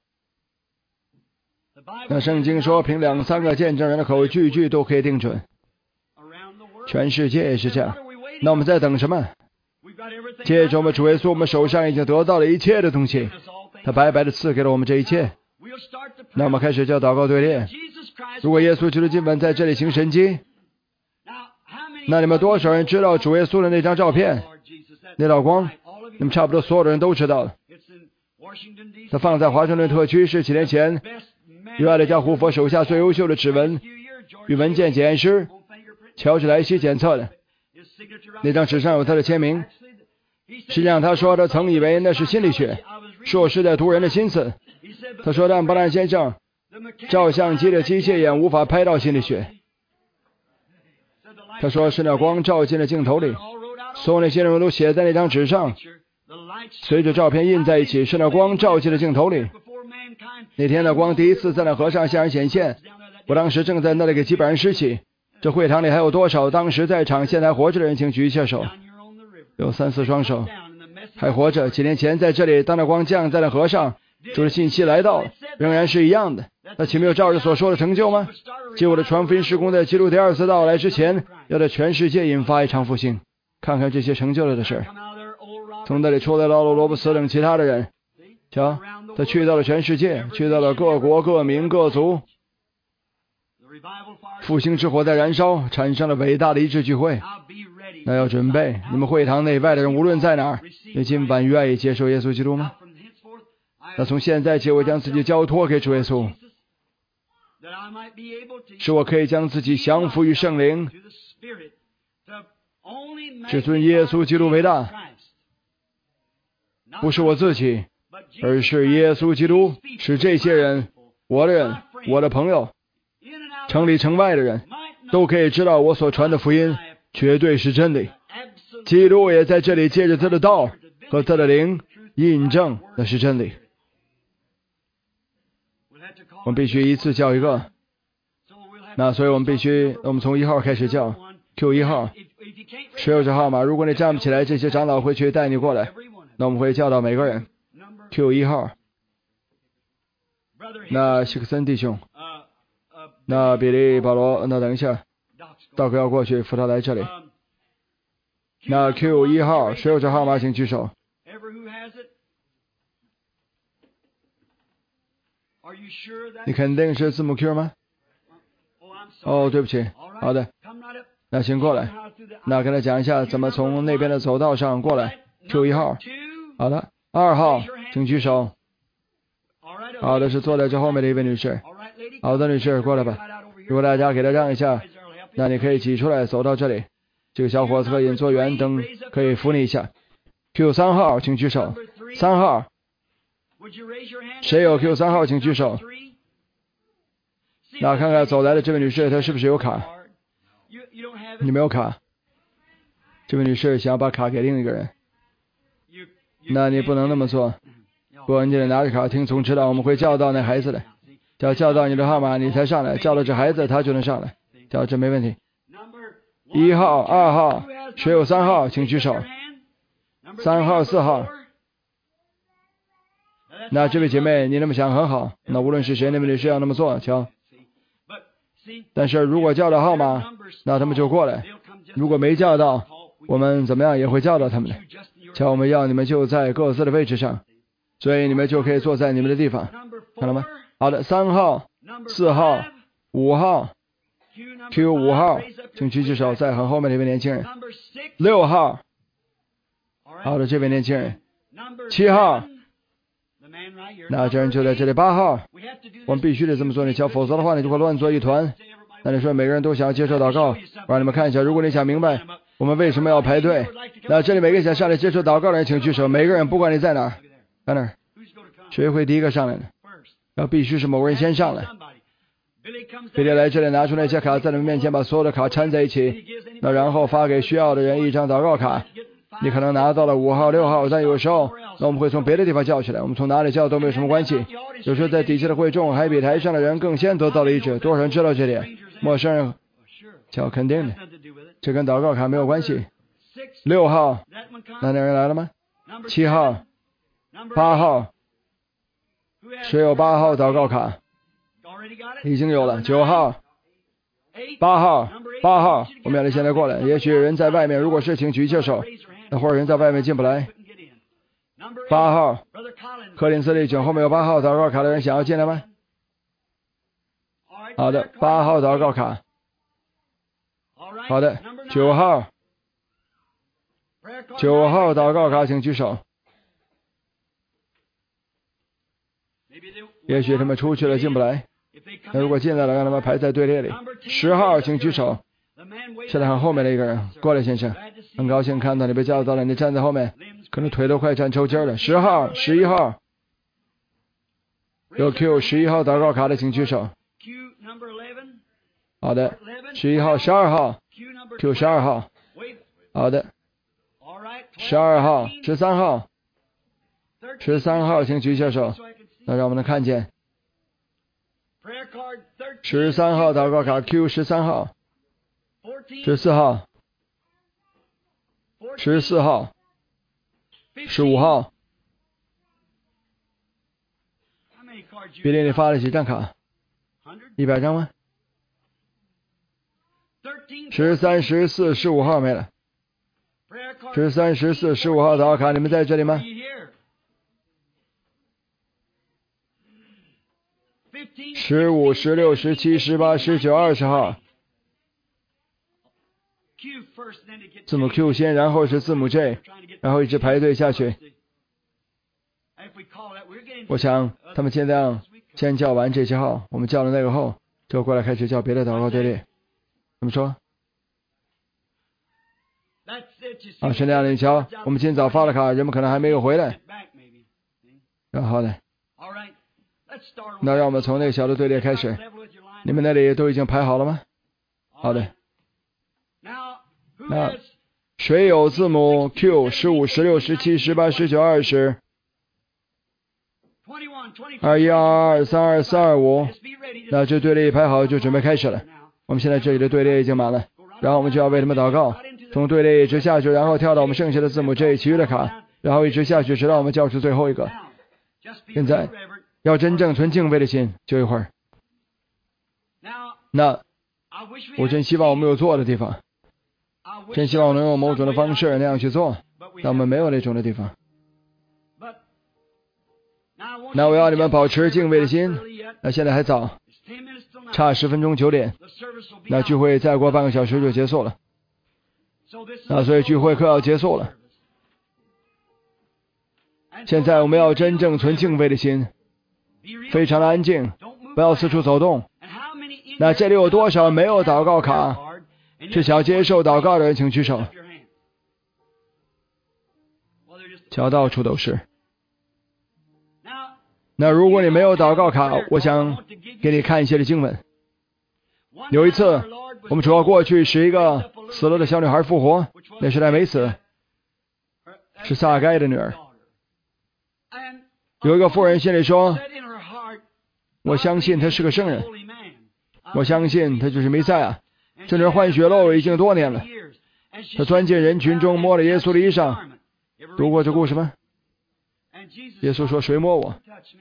那圣经说凭2-3个见证人的口，句句都可以定准。全世界也是这样。那我们在等什么？借着我们主耶稣，我们手上已经得到了一切的东西，他白白的赐给了我们这一切。那我们开始叫祷告队列。如果耶稣基督今晚在这里行神迹，那你们多少人知道主耶稣的那张照片，那道光？你们差不多所有的人都知道了。他放在华盛顿特区，是几年前约翰列加胡佛手下最优秀的指纹与文件检验师乔治莱西检测的。那张纸上有他的签名。实际上他说他曾以为那是心理学，硕士在读人的心思。他说但巴兰先生，照相机的机械眼无法拍到心理学。 他说是那光照进了镜头里，所有那些人都写在那张纸上，随着照片印在一起，是那光照进了镜头里。那天的光第一次在那河上向人显现，我当时正在那里给几百人施洗。这会堂里还有多少当时在场现在活着的人，请举一下手。有3、4双手还活着。几年前在这里，当那光降在那河上，主的信息来到，仍然是一样的。那岂没有照着所说的成就吗？即我的传福音事工在基督第2次到来之前，要在全世界引发一场复兴。看看这些成就了的事。从那里出来了罗伯斯等其他的人，瞧，他去到了全世界，去到了各国各民各族。复兴之火在燃烧，产生了伟大的一致聚会。那要准备，你们会堂内外的人无论在哪儿，你今晚愿意接受耶稣基督吗？那从现在起，我将自己交托给主耶稣，使我可以将自己降服于圣灵，只尊耶稣基督为大，不是我自己，而是耶稣基督，使这些人，我的人，我的朋友，城里城外的人都可以知道我所传的福音绝对是真理。基督也在这里借着他的道和他的灵印证那是真理。我们必须一次叫一个，那所以我们从1号开始叫 Q1 号，谁有这号码？如果你站不起来，这些长老会去带你过来，那我们会叫到每个人 Q1 号。那希克森弟兄，那比利保罗，那等一下，道哥要过去扶他来这里。那 Q1 号，谁有这号码请举手。你肯定是字母 Q 吗？哦，对不起，好的，那请过来，那跟他讲一下怎么从那边的走道上过来。Q1 号，好的，2号请举手。好的，是坐在这后面的一位女士。好的，女士过来吧。如果大家给他让一下，那你可以挤出来走到这里。这个小伙子和引座员等可以扶你一下。Q3 号请举手。3号，谁有 Q3 号请举手。那看看走来的这位女士，她是不是有卡？你没有卡。这位女士想要把卡给另一个人，那你不能那么做。不过你得拿着卡听从指导，我们会叫到那孩子的，叫到你的号码你才上来，叫到这孩子他就能上来，叫这没问题。1号、2号，谁有3号请举手。3号、4号。那这位姐妹你那么想很好，那无论是谁，那位女士要那么做，瞧。但是如果叫到号码，那他们就过来，如果没叫到，我们怎么样也会叫到他们的。瞧，我们要你们就在各自的位置上，所以你们就可以坐在你们的地方，看到吗？好的，3号、4号、5号 Q5 号请举手，在很后面的一位年轻人。6号，好的，这位年轻人。7号，那这人就在这里。8号，我们必须得这么做，你瞧，否则的话你就会乱作一团。那你说每个人都想要接受祷告，我让你们看一下，如果你想明白我们为什么要排队，那这里每个想上来接受祷告的人请举手，每个人不管你在哪儿，在哪儿，谁会第一个上来呢？要必须是某个人先上来。比利来这里拿出那些卡，在你们面前把所有的卡掺在一起，那然后发给需要的人一张祷告卡。你可能拿到了5号、6号，但有时候那我们会从别的地方叫起来，我们从哪里叫都没有什么关系。有时候在底下的会众还比台上的人更先得到了医治，多少人知道这点？陌生人叫肯定的，这跟祷告卡没有关系。6号，那人来了吗？7号、8号，谁有8号祷告卡？已经有了。9号、8号，我们要你现在过来。也许人在外面，如果是请举起手，那会儿人在外面进不来。8号，柯林斯利井后面有8号祷告卡的人想要进来吗？好的，8号祷告卡。好的，9号祷告卡，请举手。也许他们出去了，进不来。那如果进来了，让他们排在队列里。10号请举手。现在很后面的一个人过来，先生，很高兴看到你被叫到了，你站在后面，可能腿都快站抽筋了。10号、11号，有 Q11号祷告卡的请举手。好的，11号、12号 Q12号。好的。12号、13号、13号，请举下手，那让我们能看见。13号祷告卡 Q13号、14号、14号、15号。比利，你发了几张卡？100张吗？13、14、15号没了。13、14、15号祷告卡，你们在这里吗？15、16、17、18、19、20号。字母 Q 先，然后是字母 J， 然后一直排队下去。我想他们现在先叫完这些号，我们叫了那个后，就过来开始叫别的祷告队列。怎么说？是那样的，你瞧，我们今早发了卡，人们可能还没有回来。好的，那让我们从那个小的队列开始。你们那里都已经排好了吗？好的。那谁有字母 Q 15、16、17、18、19、20、21、22、23、24、25，那这队列一排好就准备开始了。我们现在这里的队列已经满了，然后我们就要为他们祷告。从队列一直下去，然后跳到我们剩下的字母 J 其余的卡，然后一直下去，直到我们叫出最后一个。现在要真正存敬畏的心，就一会儿。那我真希望我们有做的地方，真希望能用某种的方式那样去做，但我们没有那种的地方。那我要你们保持敬畏的心。那现在还早，差10分钟9点，那聚会再过半个小时就结束了。那所以聚会课要结束了。现在我们要真正存敬畏的心，非常的安静，不要四处走动。那这里有多少没有祷告卡，是想要接受祷告的人，请举手。瞧，到处都是。那如果你没有祷告卡，我想给你看一些的经文。有一次，我们主要过去使一个死了的小女孩复活，那时代没死，是撒该的女儿。有一个妇人心里说，我相信他是个圣人，我相信他就是弥赛亚。这女人患血漏已经多年了，她钻进人群中摸了耶稣的衣裳。读过这故事吗？耶稣说，谁摸我？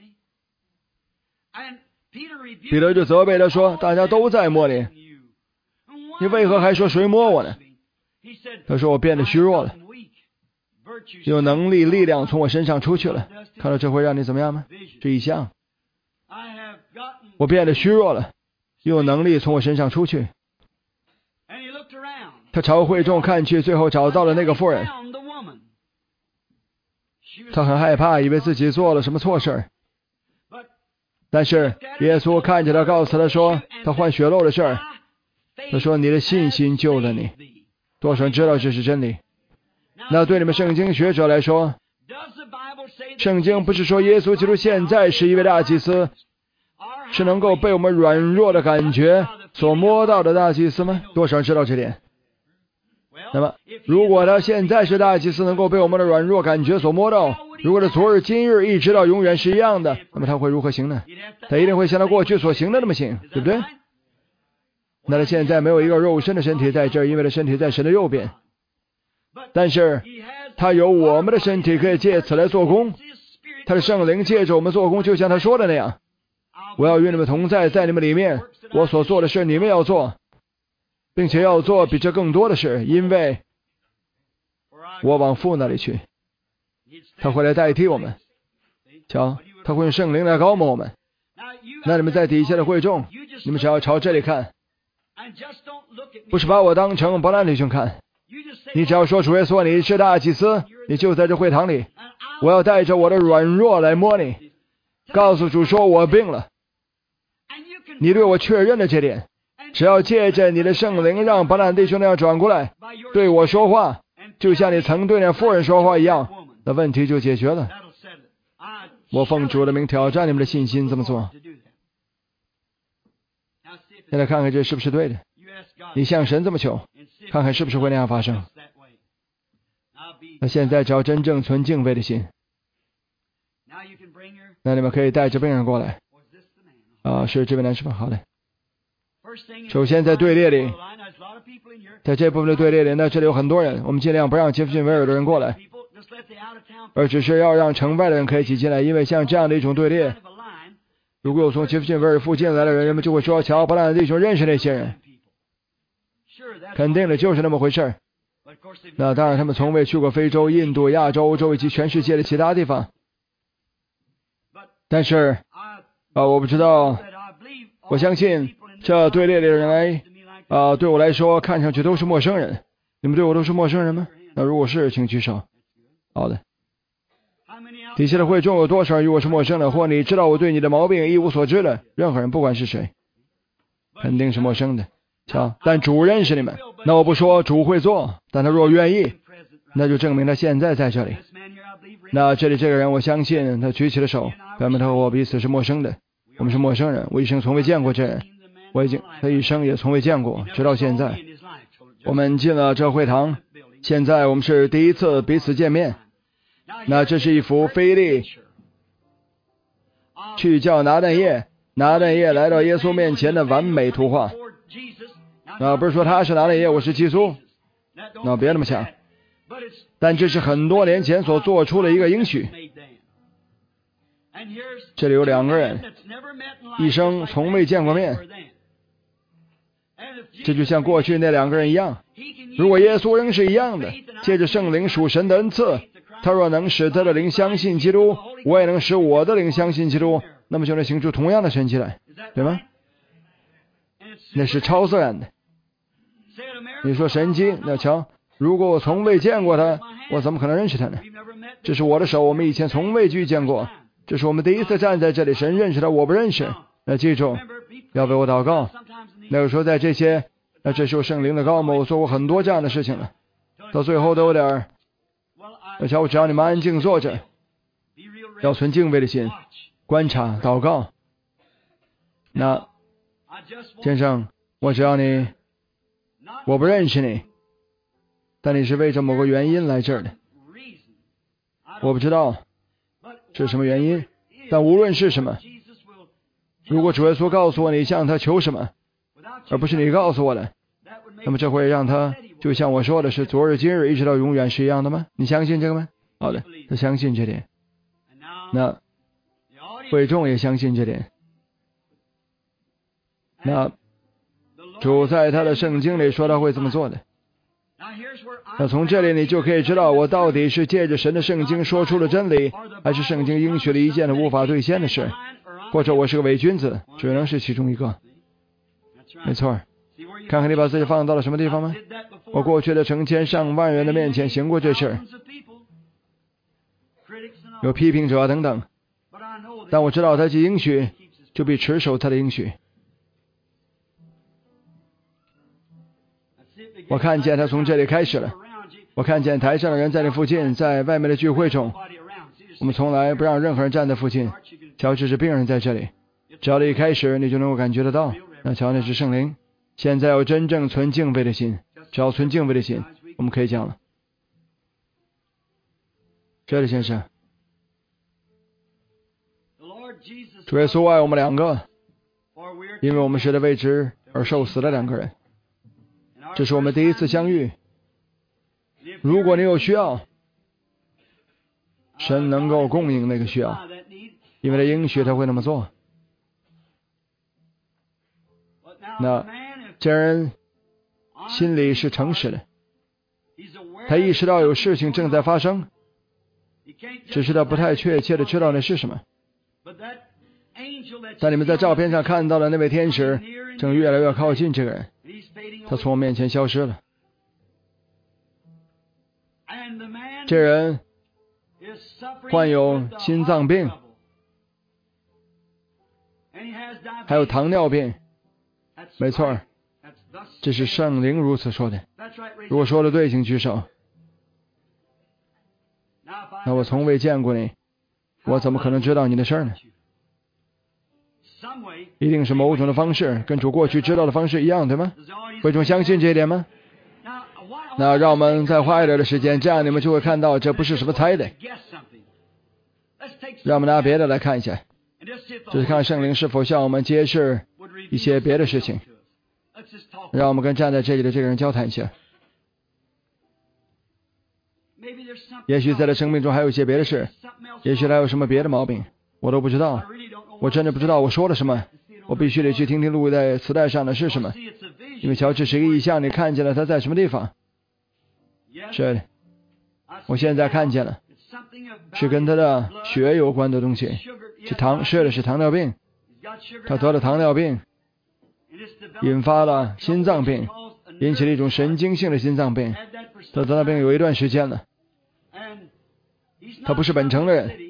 彼得就责备他说，大家都在摸你，你为何还说谁摸我呢？他说，我变得虚弱了，有能力力量从我身上出去了。看到这会让你怎么样吗？这一项，我变得虚弱了，有能力从我身上出去。他朝会众看去，最后找到了那个妇人。他很害怕，以为自己做了什么错事。但是耶稣看着他，告诉他说，他患血漏的事儿。他说，你的信心救了你。多少人知道这是真理？那对你们圣经学者来说，圣经不是说耶稣基督现在是一位大祭司，是能够被我们软弱的感觉所摸到的大祭司吗？多少人知道这点？那么如果他现在是大祭司，能够被我们的软弱感觉所摸到，如果他昨日今日一直到永远是一样的，那么他会如何行呢？他一定会像他过去所行的那么行，对不对？那他现在没有一个肉身的身体在这儿，因为他身体在神的右边，但是他有我们的身体可以借此来做工，他的圣灵借着我们做工，就像他说的那样，我要与你们同在，在你们里面，我所做的事你们要做，并且要做比这更多的事，因为我往父那里去，他会来代替我们。瞧，他会用圣灵来膏抹我们。那你们在底下的会众，你们只要朝这里看，不是把我当成伯兰弟兄看，你只要说，主耶稣，你是大祭司，你就在这会堂里，我要带着我的软弱来摸你，告诉主说，我病了。你对我确认了这点，只要借着你的圣灵让伯兰弟兄那样转过来对我说话，就像你曾对那妇人说话一样，那问题就解决了。我奉主的名挑战你们的信心，这么做。现在看看这是不是对的，你向神这么求， 看看是不是会那样发生。那现在只要真正存敬畏的心，那你们可以带着病人过来。是这位男士吧？好的。首先在队列里，在这部分的队列里，那这里有很多人，我们尽量不让杰弗逊维尔的人过来，而只是要让城外的人可以挤进来，因为像这样的一种队列，如果有从杰弗逊维尔附近来的人，人们就会说乔布兰的弟兄认识那些人，肯定的就是那么回事儿。那当然他们从未去过非洲、印度、亚洲、欧洲以及全世界的其他地方，但是我不知道，我相信这队列里的人对我来说看上去都是陌生人。你们对我都是陌生人吗？那如果是，请举手。好的。底下的会众有多少人与我是陌生的，或你知道我对你的毛病一无所知的？任何人，不管是谁，肯定是陌生的。瞧，但主认识你们。那我不说主会做，但他若愿意，那就证明他现在在这里。那这里这个人，我相信他举起了手，表明他和我彼此是陌生的。我们是陌生人，我一生从未见过这人，他一生也从未见过，直到现在。我们进了这会堂，现在我们是第一次彼此见面。那这是一幅菲利去叫拿但业来到耶稣面前的完美图画。不是说他是拿但业，我是基督，别那么想。但这是很多年前所做出的一个应许。这里有两个人，一生从未见过面，这就像过去那两个人一样。如果耶稣仍是一样的，借着圣灵属神的恩赐，他若能使他的灵相信基督，我也能使我的灵相信基督，那么就能行出同样的神迹来，对吗？那是超自然的。你说神迹，那瞧，如果我从未见过他，我怎么可能认识他呢？这是我的手，我们以前从未遇见过，这是我们第一次站在这里，神认识他，我不认识。那记住，要为我祷告。那有时候在这些，这是有圣灵的高某，我做过很多这样的事情了，到最后都有点瞧，只要你们安静坐着，要存敬畏的心，观察祷告。那先生，我只要你，我不认识你，但你是为着某个原因来这儿的，我不知道是什么原因，但无论是什么，如果主耶稣告诉我你向他求什么，而不是你告诉我的，那么这会让他就像我说的是昨日今日一直到永远是一样的吗？你相信这个吗？好的，他相信这点。那会众也相信这点。那主在他的圣经里说他会这么做的。那从这里你就可以知道我到底是借着神的圣经说出了真理，还是圣经应许了一件的无法兑现的事，或者我是个伪君子，只能是其中一个。没错，看看你把自己放到了什么地方吗？我过去的成千上万人的面前行过这事儿，有批评者等等，但我知道他既应许，就必持守他的应许。我看见他从这里开始了，我看见台上的人在那附近，在外面的聚会中，我们从来不让任何人站在附近，瞧，这是病人在这里，只要一开始你就能够感觉得到，那瞧，那是圣灵。现在要真正存敬畏的心，只要存敬畏的心，我们可以讲了。这里先生，主耶稣爱我们两个，因为我们是为之而受死的两个人，这是我们第一次相遇。如果你有需要，神能够供应那个需要，因为他应许他会那么做。那这人心里是诚实的，他意识到有事情正在发生，只是他不太确切的知道那是什么。但你们在照片上看到的那位天使正越来越靠近这个人，他从我面前消失了。这人患有心脏病，还有糖尿病。没错，这是圣灵如此说的。如果说的对，请举手。那我从未见过你，我怎么可能知道你的事儿呢？一定是某种的方式，跟主过去知道的方式一样，对吗？会众相信这一点吗？ 那让我们再花一点的时间，这样你们就会看到这不是什么猜的。让我们拿别的来看一下，就是看圣灵是否向我们揭示一些别的事情。让我们跟站在这里的这个人交谈一下。也许在他生命中还有一些别的事，也许他有什么别的毛病，我都不知道。我真的不知道我说了什么，我必须得去听听录在磁带上的是什么。因为乔治是一个意象，你看见了他在什么地方？是的，我现在看见了，是跟他的血有关的东西，是糖尿病，他得了糖尿病，引发了心脏病，引起了一种神经性的心脏病。他得了病有一段时间了。他不是本城的人，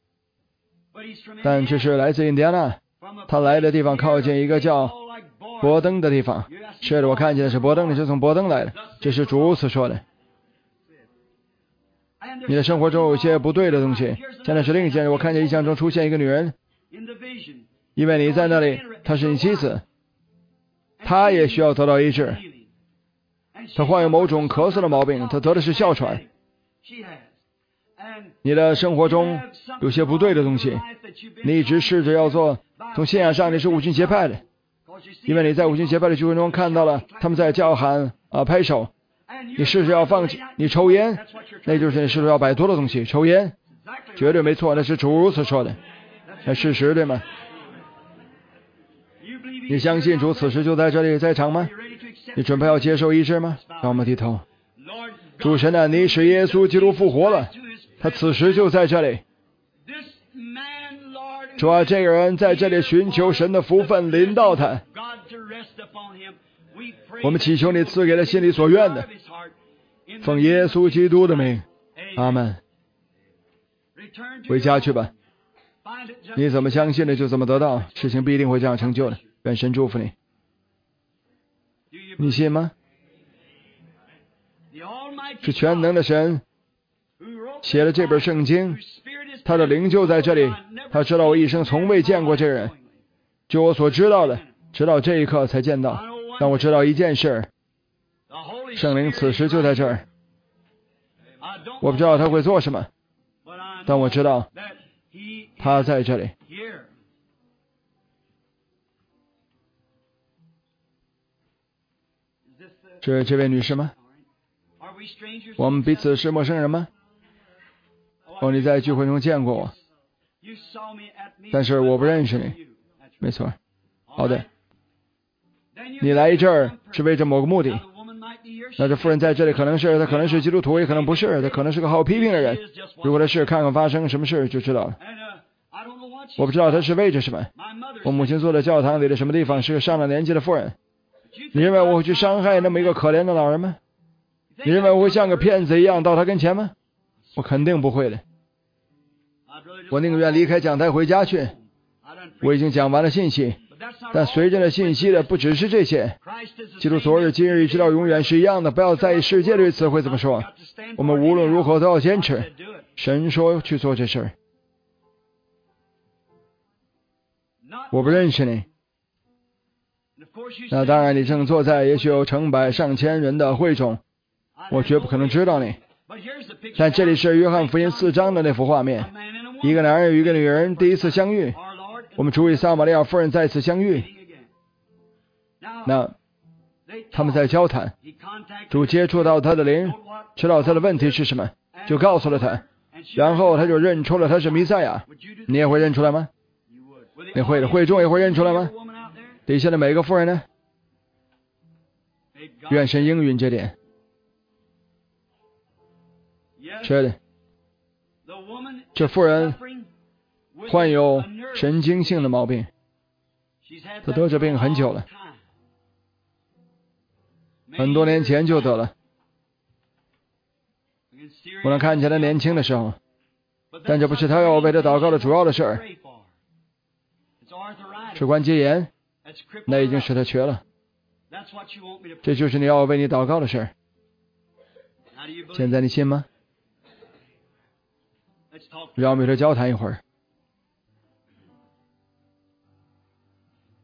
但这是来自印第安纳。他来的地方靠近一个叫伯登的地方。是的，我看见的是伯登，你是从伯登来的，这是主所说的。你的生活中有些不对的东西。现在是另一件事，我看见异象中出现一个女人，因为你在那里，她是你妻子，她也需要得到医治。她患有某种咳嗽的毛病，她得的是哮喘。你的生活中有些不对的东西，你一直试着要做。从信仰上你是五旬节派的，因为你在五旬节派的聚会中看到了他们在叫喊拍手。你试着要放弃，你抽烟，那就是你试着要摆脱的东西。抽烟绝对没错，那是主如此说的，那事实对吗？你相信主此时就在这里在场吗？你准备要接受医治吗？让我们低头。主神啊，你使耶稣基督复活了，他此时就在这里。主啊，这个人在这里寻求神的福分临到他，我们祈求你赐给他心里所愿的，奉耶稣基督的名，阿门。回家去吧，你怎么相信的就怎么得到，事情必定会这样成就的。愿神祝福你。你信吗？是全能的神写了这本圣经，他的灵就在这里。他知道我一生从未见过这个人，就我所知道的，直到这一刻才见到。但我知道一件事，圣灵此时就在这儿。我不知道他会做什么，但我知道他在这里。是这位女士吗？我们彼此是陌生人吗？哦，你在聚会中见过我，但是我不认识你。没错。好的，你来这儿是为着某个目的。那这妇人在这里可能是，她可能是基督徒，也可能不是，她可能是个好批评的人。如果她是，看看发生什么事就知道了。我不知道她是为着什么。我母亲坐在教堂里的什么地方，是个上了年纪的妇人。你认为我会去伤害那么一个可怜的老人吗？你认为我会像个骗子一样到他跟前吗？我肯定不会的。我宁愿离开讲台回家去。我已经讲完了信息，但随着的信息的不只是这些。基督昨日今日一直到永远是一样的，不要在意世界这个词汇怎么说。我们无论如何都要坚持。神说去做这事儿。我不认识你。那当然，你正坐在也许有成百上千人的会中，我绝不可能知道你。但这里是约翰福音4章的那幅画面，一个男人与一个女人第一次相遇。我们主与撒玛利亚妇人再次相遇。那他们在交谈，主接触到他的灵，知道他的问题是什么，就告诉了他，然后他就认出了他是弥赛亚。你也会认出来吗？你会的，会众也会认出来吗？底下的每个妇人呢？愿神应允这点。是的，这妇人患有神经性的毛病，她得这病很久了，很多年前就得了。我能看见她年轻的时候，但这不是她要为她祷告的主要的事儿。是关节炎，那已经使她瘸了。这就是你要为你祷告的事儿。现在你信吗？让我们与他交谈一会儿。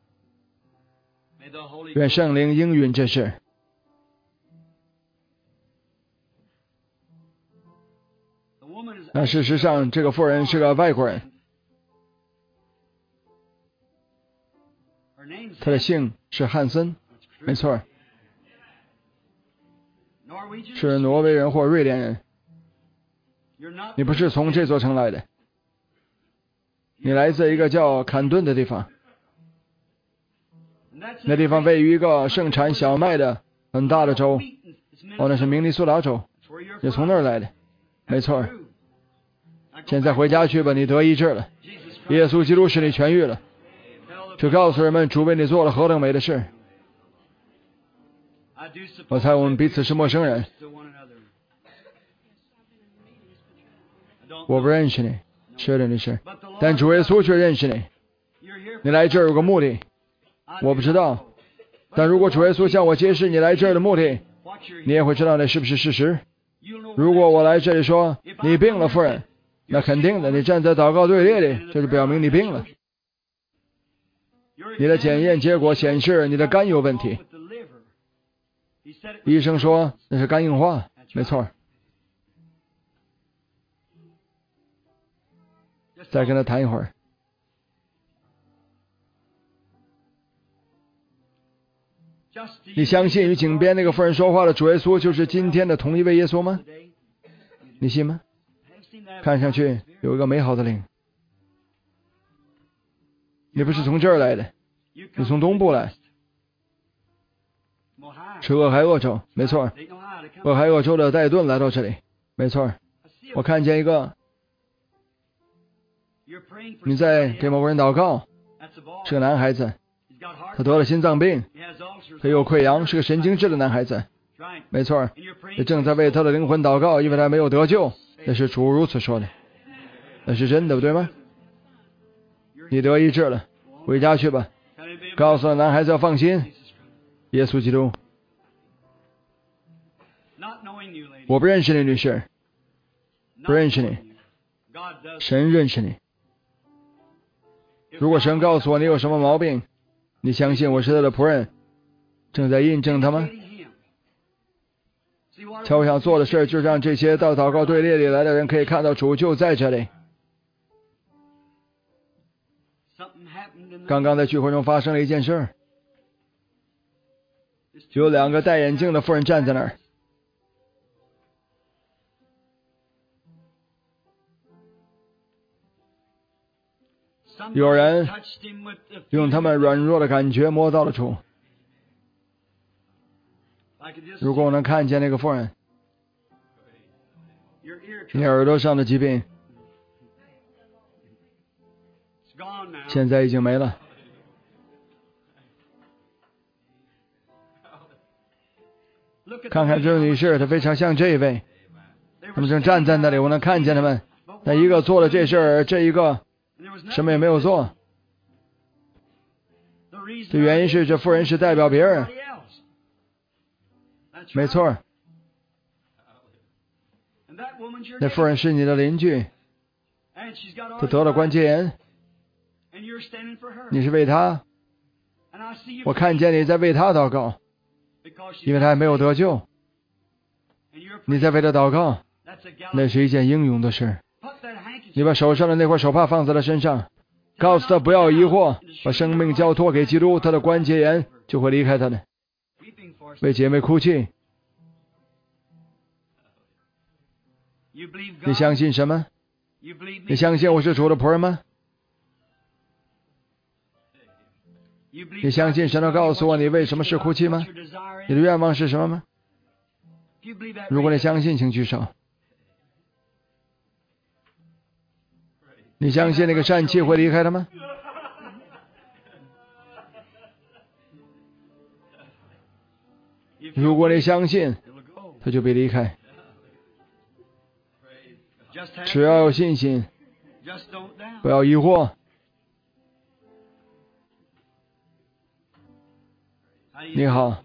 愿圣灵应允这事。 那事实上，这个妇人是个外国人，她的姓是汉森，没错，是挪威人或瑞典人。你不是从这座城来的，你来自一个叫坎顿的地方。那地方位于一个盛产小麦的很大的州，那是明尼苏达州，你从那儿来的，没错。现在回家去吧，你得医治了，耶稣基督使你痊愈了。去告诉人们，主为你做了何等美的事。我猜我们彼此是陌生人，我不认识你，是的，你是，但主耶稣却认识你。你来这儿有个目的，我不知道，但如果主耶稣向我揭示你来这儿的目的，你也会知道那是不是事实。如果我来这里说你病了，夫人，那肯定的，你站在祷告队列里，这就表明你病了。你的检验结果显示你的肝有问题，医生说那是肝硬化，没错。再跟他谈一会儿。你相信与井边那个妇人说话的主耶稣就是今天的同一位耶稣吗？你信吗？看上去有一个美好的灵。你不是从这儿来的，你从东部来，是俄亥俄州，没错。俄亥俄州的戴顿来到这里，没错。我看见一个，你在给某个人祷告，是个男孩子，他得了心脏病，他有溃疡，是个神经质的男孩子，没错。你正在为他的灵魂祷告，因为他没有得救，那是主如此说的，那是真的，对吗？你得医治了，回家去吧，告诉男孩子要放心，耶稣基督。我不认识你，女士，不认识你，神认识你。如果神告诉我你有什么毛病，你相信我是他的仆人，正在印证他吗？瞧，我想做的事就是让这些到祷告队列里来的人可以看到主就在这里。刚刚在聚会中发生了一件事，有两个戴眼镜的妇人站在那儿，有人用他们软弱的感觉摸到了主。如果我能看见那个妇人，你耳朵上的疾病现在已经没了。看看这位女士，她非常像这一位，他们正站在那里，我能看见他们。但一个做了这事儿，这一个什么也没有做。这原因是这妇人是代表别人，没错。那妇人是你的邻居，她得了关节炎，你是为她，我看见你在为她祷告，因为她还没有得救，你在为她祷告，那是一件英勇的事。你把手上的那块手帕放在她身上，告诉她不要疑惑，把生命交托给基督，她的关节炎就会离开她的。为姐妹哭泣。你相信什么？你相信我是主的仆人吗？你相信神能告诉我你为什么是哭泣吗？你的愿望是什么吗？如果你相信，请举手。你相信那个疝气会离开他吗？如果你相信，他就别离开。只要有信心，不要疑惑。你好，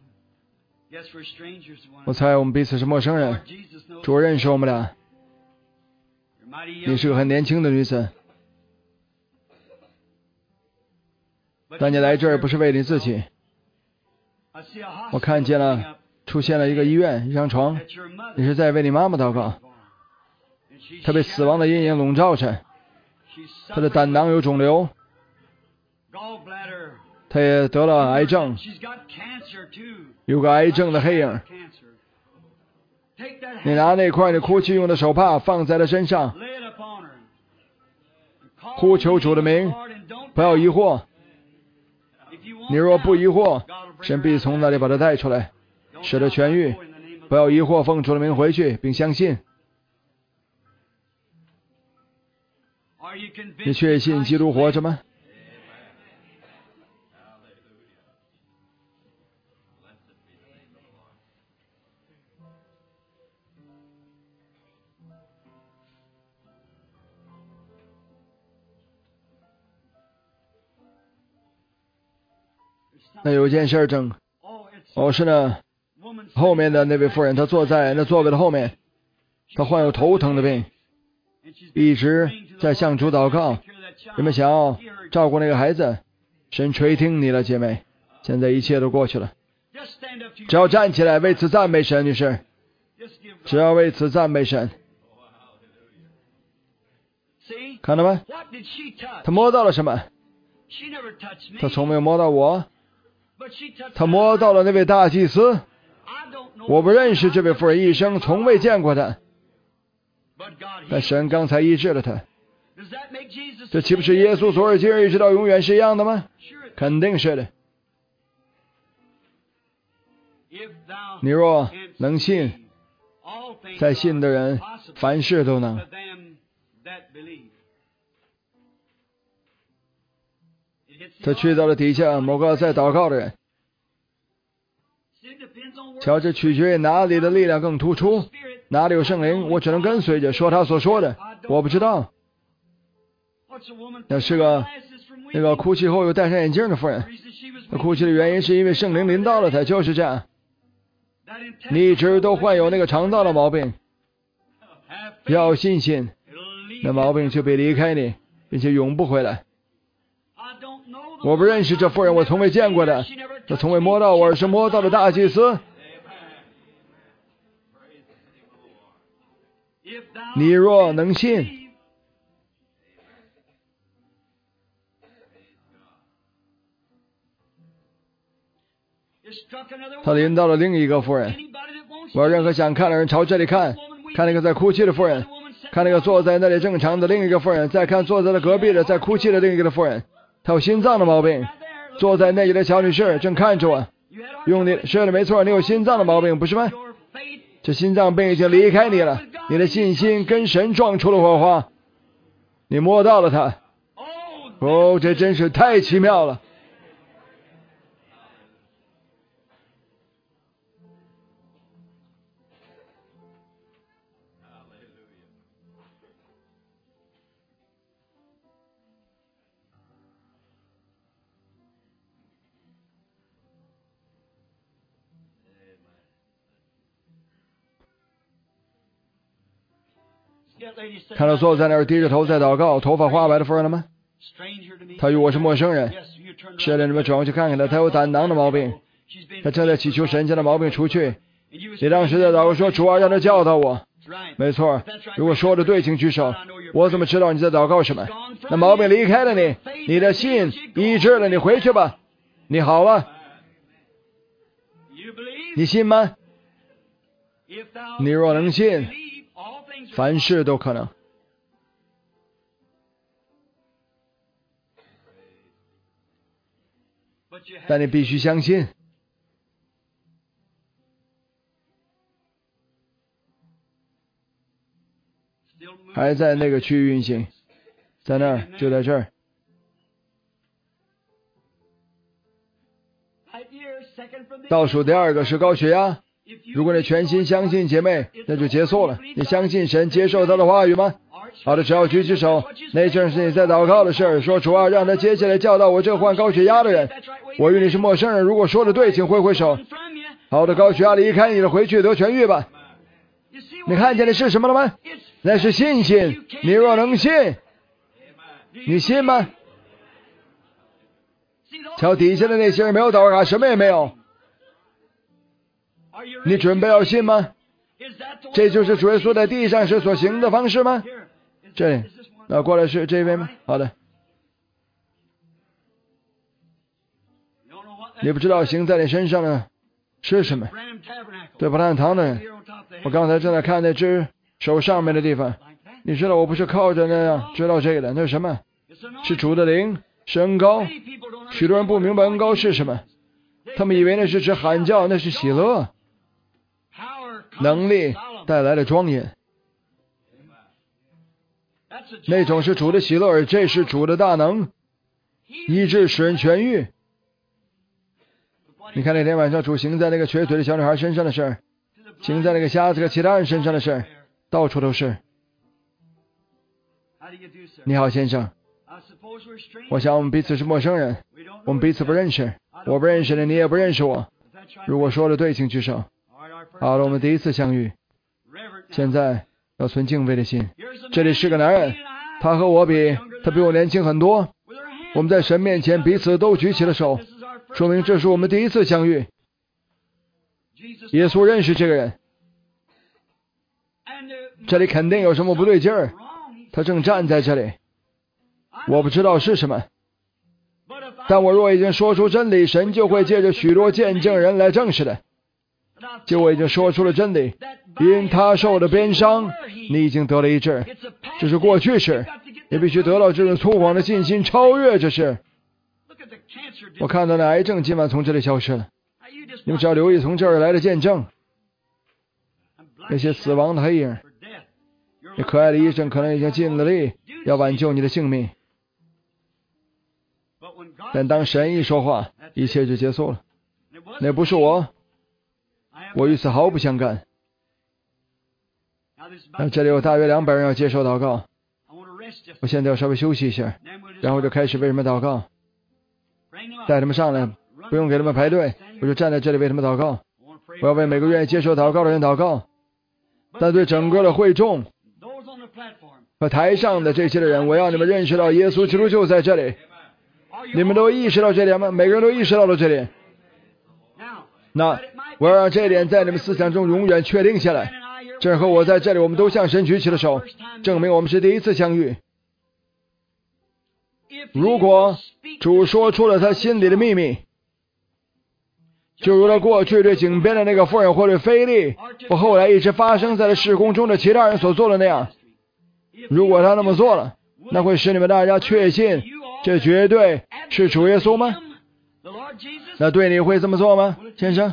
我猜我们彼此是陌生人，主认识我们俩。你是个很年轻的女子，但你来这儿不是为你自己。我看见了，出现了一个医院，一张床，你是在为你妈妈祷告。 他被死亡的阴影笼罩着，他的胆囊有肿瘤，他也得了癌症，有个癌症的黑影。你拿那块你哭泣用的手帕放在他身上，呼求主的名，不要疑惑。你若不疑惑，神必从那里把他带出来，使他痊愈。不要疑惑，奉主的名回去，并相信。你确信基督活着吗？那有一件事正，是呢，后面的那位妇人，她坐在那座位的后面，她患有头疼的病，一直在向主祷告。人们想要照顾那个孩子，神垂听你了，姐妹。现在一切都过去了，只要站起来为此赞美神，女士，只要为此赞美神。看到吗？他摸到了什么？他从没有摸到我，他摸到了那位大祭司。我不认识这位妇人，一生从未见过他，但神刚才医治了他。这岂不是耶稣昨日今日一直到永远是一样的吗？肯定是的。你若能信，在信的人凡事都能。他去到了底下某个在祷告的人，瞧，这取决于哪里的力量更突出，哪里有圣灵，我只能跟随着说他所说的。我不知道。那是那个哭泣后又戴上眼镜的妇人，她哭泣的原因是因为圣灵临到了她，就是这样。你一直都患有那个肠道的毛病，要有信心，那毛病就被离开你，并且永不回来。我不认识这妇人，我从未见过的，她从未摸到我，而是摸到了大祭司。你若能信，他临到了另一个妇人。我要任何想看的人朝这里看，看那个在哭泣的妇人，看那个坐在那里正常的另一个妇人，再看坐在了隔壁的在哭泣的另一个妇人。她有心脏的毛病，坐在那里的小女士正看着我。是的，没错，你有心脏的毛病，不是吗？这心脏病已经离开你了，你的信心跟神撞出了火花，你摸到了它。这真是太奇妙了。看到坐在那儿低着头在祷告，头发花白的妇人了吗？他与我是陌生人。是的，你们转过去看看他，他有胆囊的毛病，他正在祈求神将的毛病除去。你当时在祷告说，主啊，让他教导我。没错，如果说的对，请举手。我怎么知道你在祷告什么？那毛病离开了你，你的信医治了你，回去吧，你好了。你信吗？你若能信，凡事都可能。但你必须相信。还在那个区域运行，在那儿，就在这儿。倒数第二个是高血压。如果你全心相信姐妹，那就结束了。你相信神，接受他的话语吗？好的，只要举起手。那正是你在祷告的事儿，说主啊，让他接下来教导我这患高血压的人。我与你是陌生人，如果说的对，请挥挥手。好的，高血压离开你了，回去得痊愈吧。你看见的是什么了吗？那是信心。你若能信，你信吗？瞧底下的那些人没有祷告，什么也没有。你准备要信吗？ 这就是主耶稣在地上时所行的方式吗？这里，过来是这位吗？好的。你不知道行在你身上的是什么？对，布兰堂的人，我刚才正在看那只手上面的地方。你知道我不是靠着那样知道这个的，那是什么？是主的灵，是恩膏。许多人不明白恩膏是什么，他们以为那是指喊叫，那是喜乐。能力带来了庄严，那种是主的喜乐，而这是主的大能，医治使人痊愈。你看那天晚上主行在那个瘸腿的小女孩身上的事儿，行在那个瞎子和其他人身上的事儿，到处都是。你好，先生，我想我们彼此是陌生人，我们彼此不认识，我不认识你，你也不认识我。如果说的对，请举手。好了，我们第一次相遇，现在要存敬畏的心。这里是个男人，他和我比，他比我年轻很多。我们在神面前彼此都举起了手，说明这是我们第一次相遇。耶稣认识这个人，这里肯定有什么不对劲儿，他正站在这里，我不知道是什么，但我若已经说出真理，神就会借着许多见证人来证实的。就我已经说出了真理，因他受的鞭伤，你已经得了医治，这是过去式，你必须得到这种粗犷的信心，超越这事。我看到那癌症今晚从这里消失了，你们只要留意从这儿来的见证，那些死亡的黑影。那可爱的医生可能已经尽了力要挽救你的性命，但当神一说话，一切就结束了。那不是我与此毫不相干。这里有大约200人要接受祷告，我现在要稍微休息一下，然后就开始为他们祷告。带他们上来，不用给他们排队，我就站在这里为他们祷告。我要为每个愿意接受祷告的人祷告，但对整个的会众和台上的这些的人，我要你们认识到耶稣基督就在这里。你们都意识到这点吗？每个人都意识到了这点。那我要让这一点在你们思想中永远确定下来。这和我在这里，我们都向神举起了手，证明我们是第一次相遇。如果主说出了他心里的秘密，就如他过去对井边的那个妇人，或对腓利，或后来一直发生在了事工中的其他人所做的那样，如果他那么做了，那会使你们大家确信这绝对是主耶稣吗？那对你会这么做吗，先生？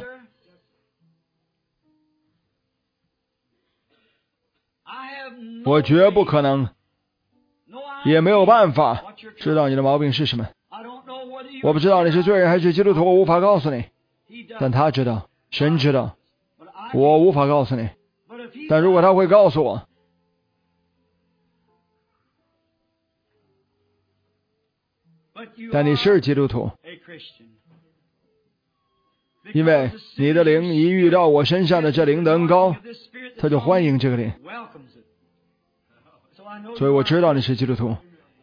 我绝不可能，也没有办法知道你的毛病是什么。我不知道你是罪人还是基督徒，我无法告诉你，但他知道，神知道，我无法告诉你。但如果他会告诉我，但你是基督徒，因为你的灵一遇到我身上的这灵的恩膏，他就欢迎这个灵，所以我知道你是基督徒。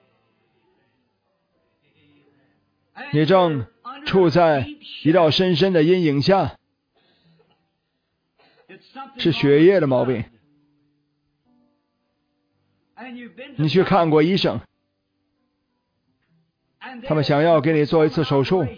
你正处在一道深深的阴影下，是血液的毛病。你去看过医生，他们想要给你做一次手术。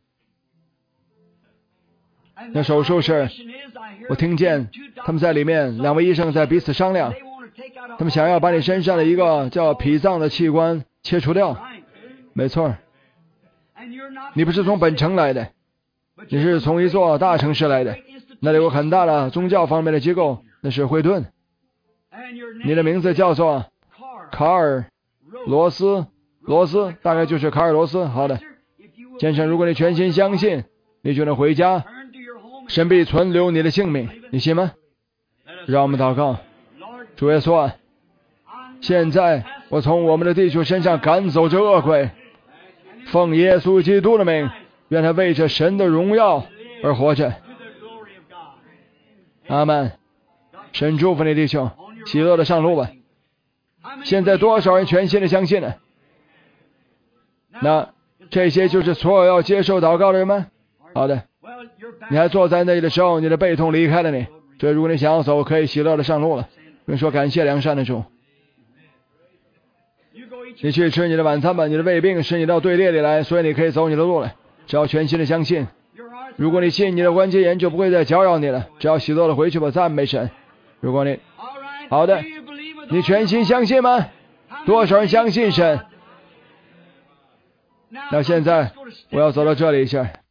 那手术是，我听见他们在里面2位医生在彼此商量，他们想要把你身上的一个叫脾脏的器官切除掉。没错，你不是从本城来的，你是从一座大城市来的，那里有很大的宗教方面的机构，那是惠顿。你的名字叫做卡尔罗斯，大概就是卡尔罗斯。好的，先生，如果你全心相信，你就能回家，神必存留你的性命，你信吗？让我们祷告。主耶稣啊，现在我从我们的弟兄身上赶走这恶鬼，奉耶稣基督的名，愿他为着神的荣耀而活着。阿们。神祝福你弟兄，喜乐的上路吧。现在多少人全心的相信呢？那这些就是所有要接受祷告的人吗？好的，你还坐在那里的时候，你的背痛离开了你， 所以如果你想要走，可以喜乐的上路了，并说感谢良善的主。你去吃你的晚餐吧，你的胃病使你到队列里来，所以你可以走你的路了。只要全心的相信，如果你信，你的关节炎就不会再搅扰你了。只要喜乐的回去吧，赞美神。如果你好的，你全心相信吗？多少人相信神？那现在我要走到这里一下。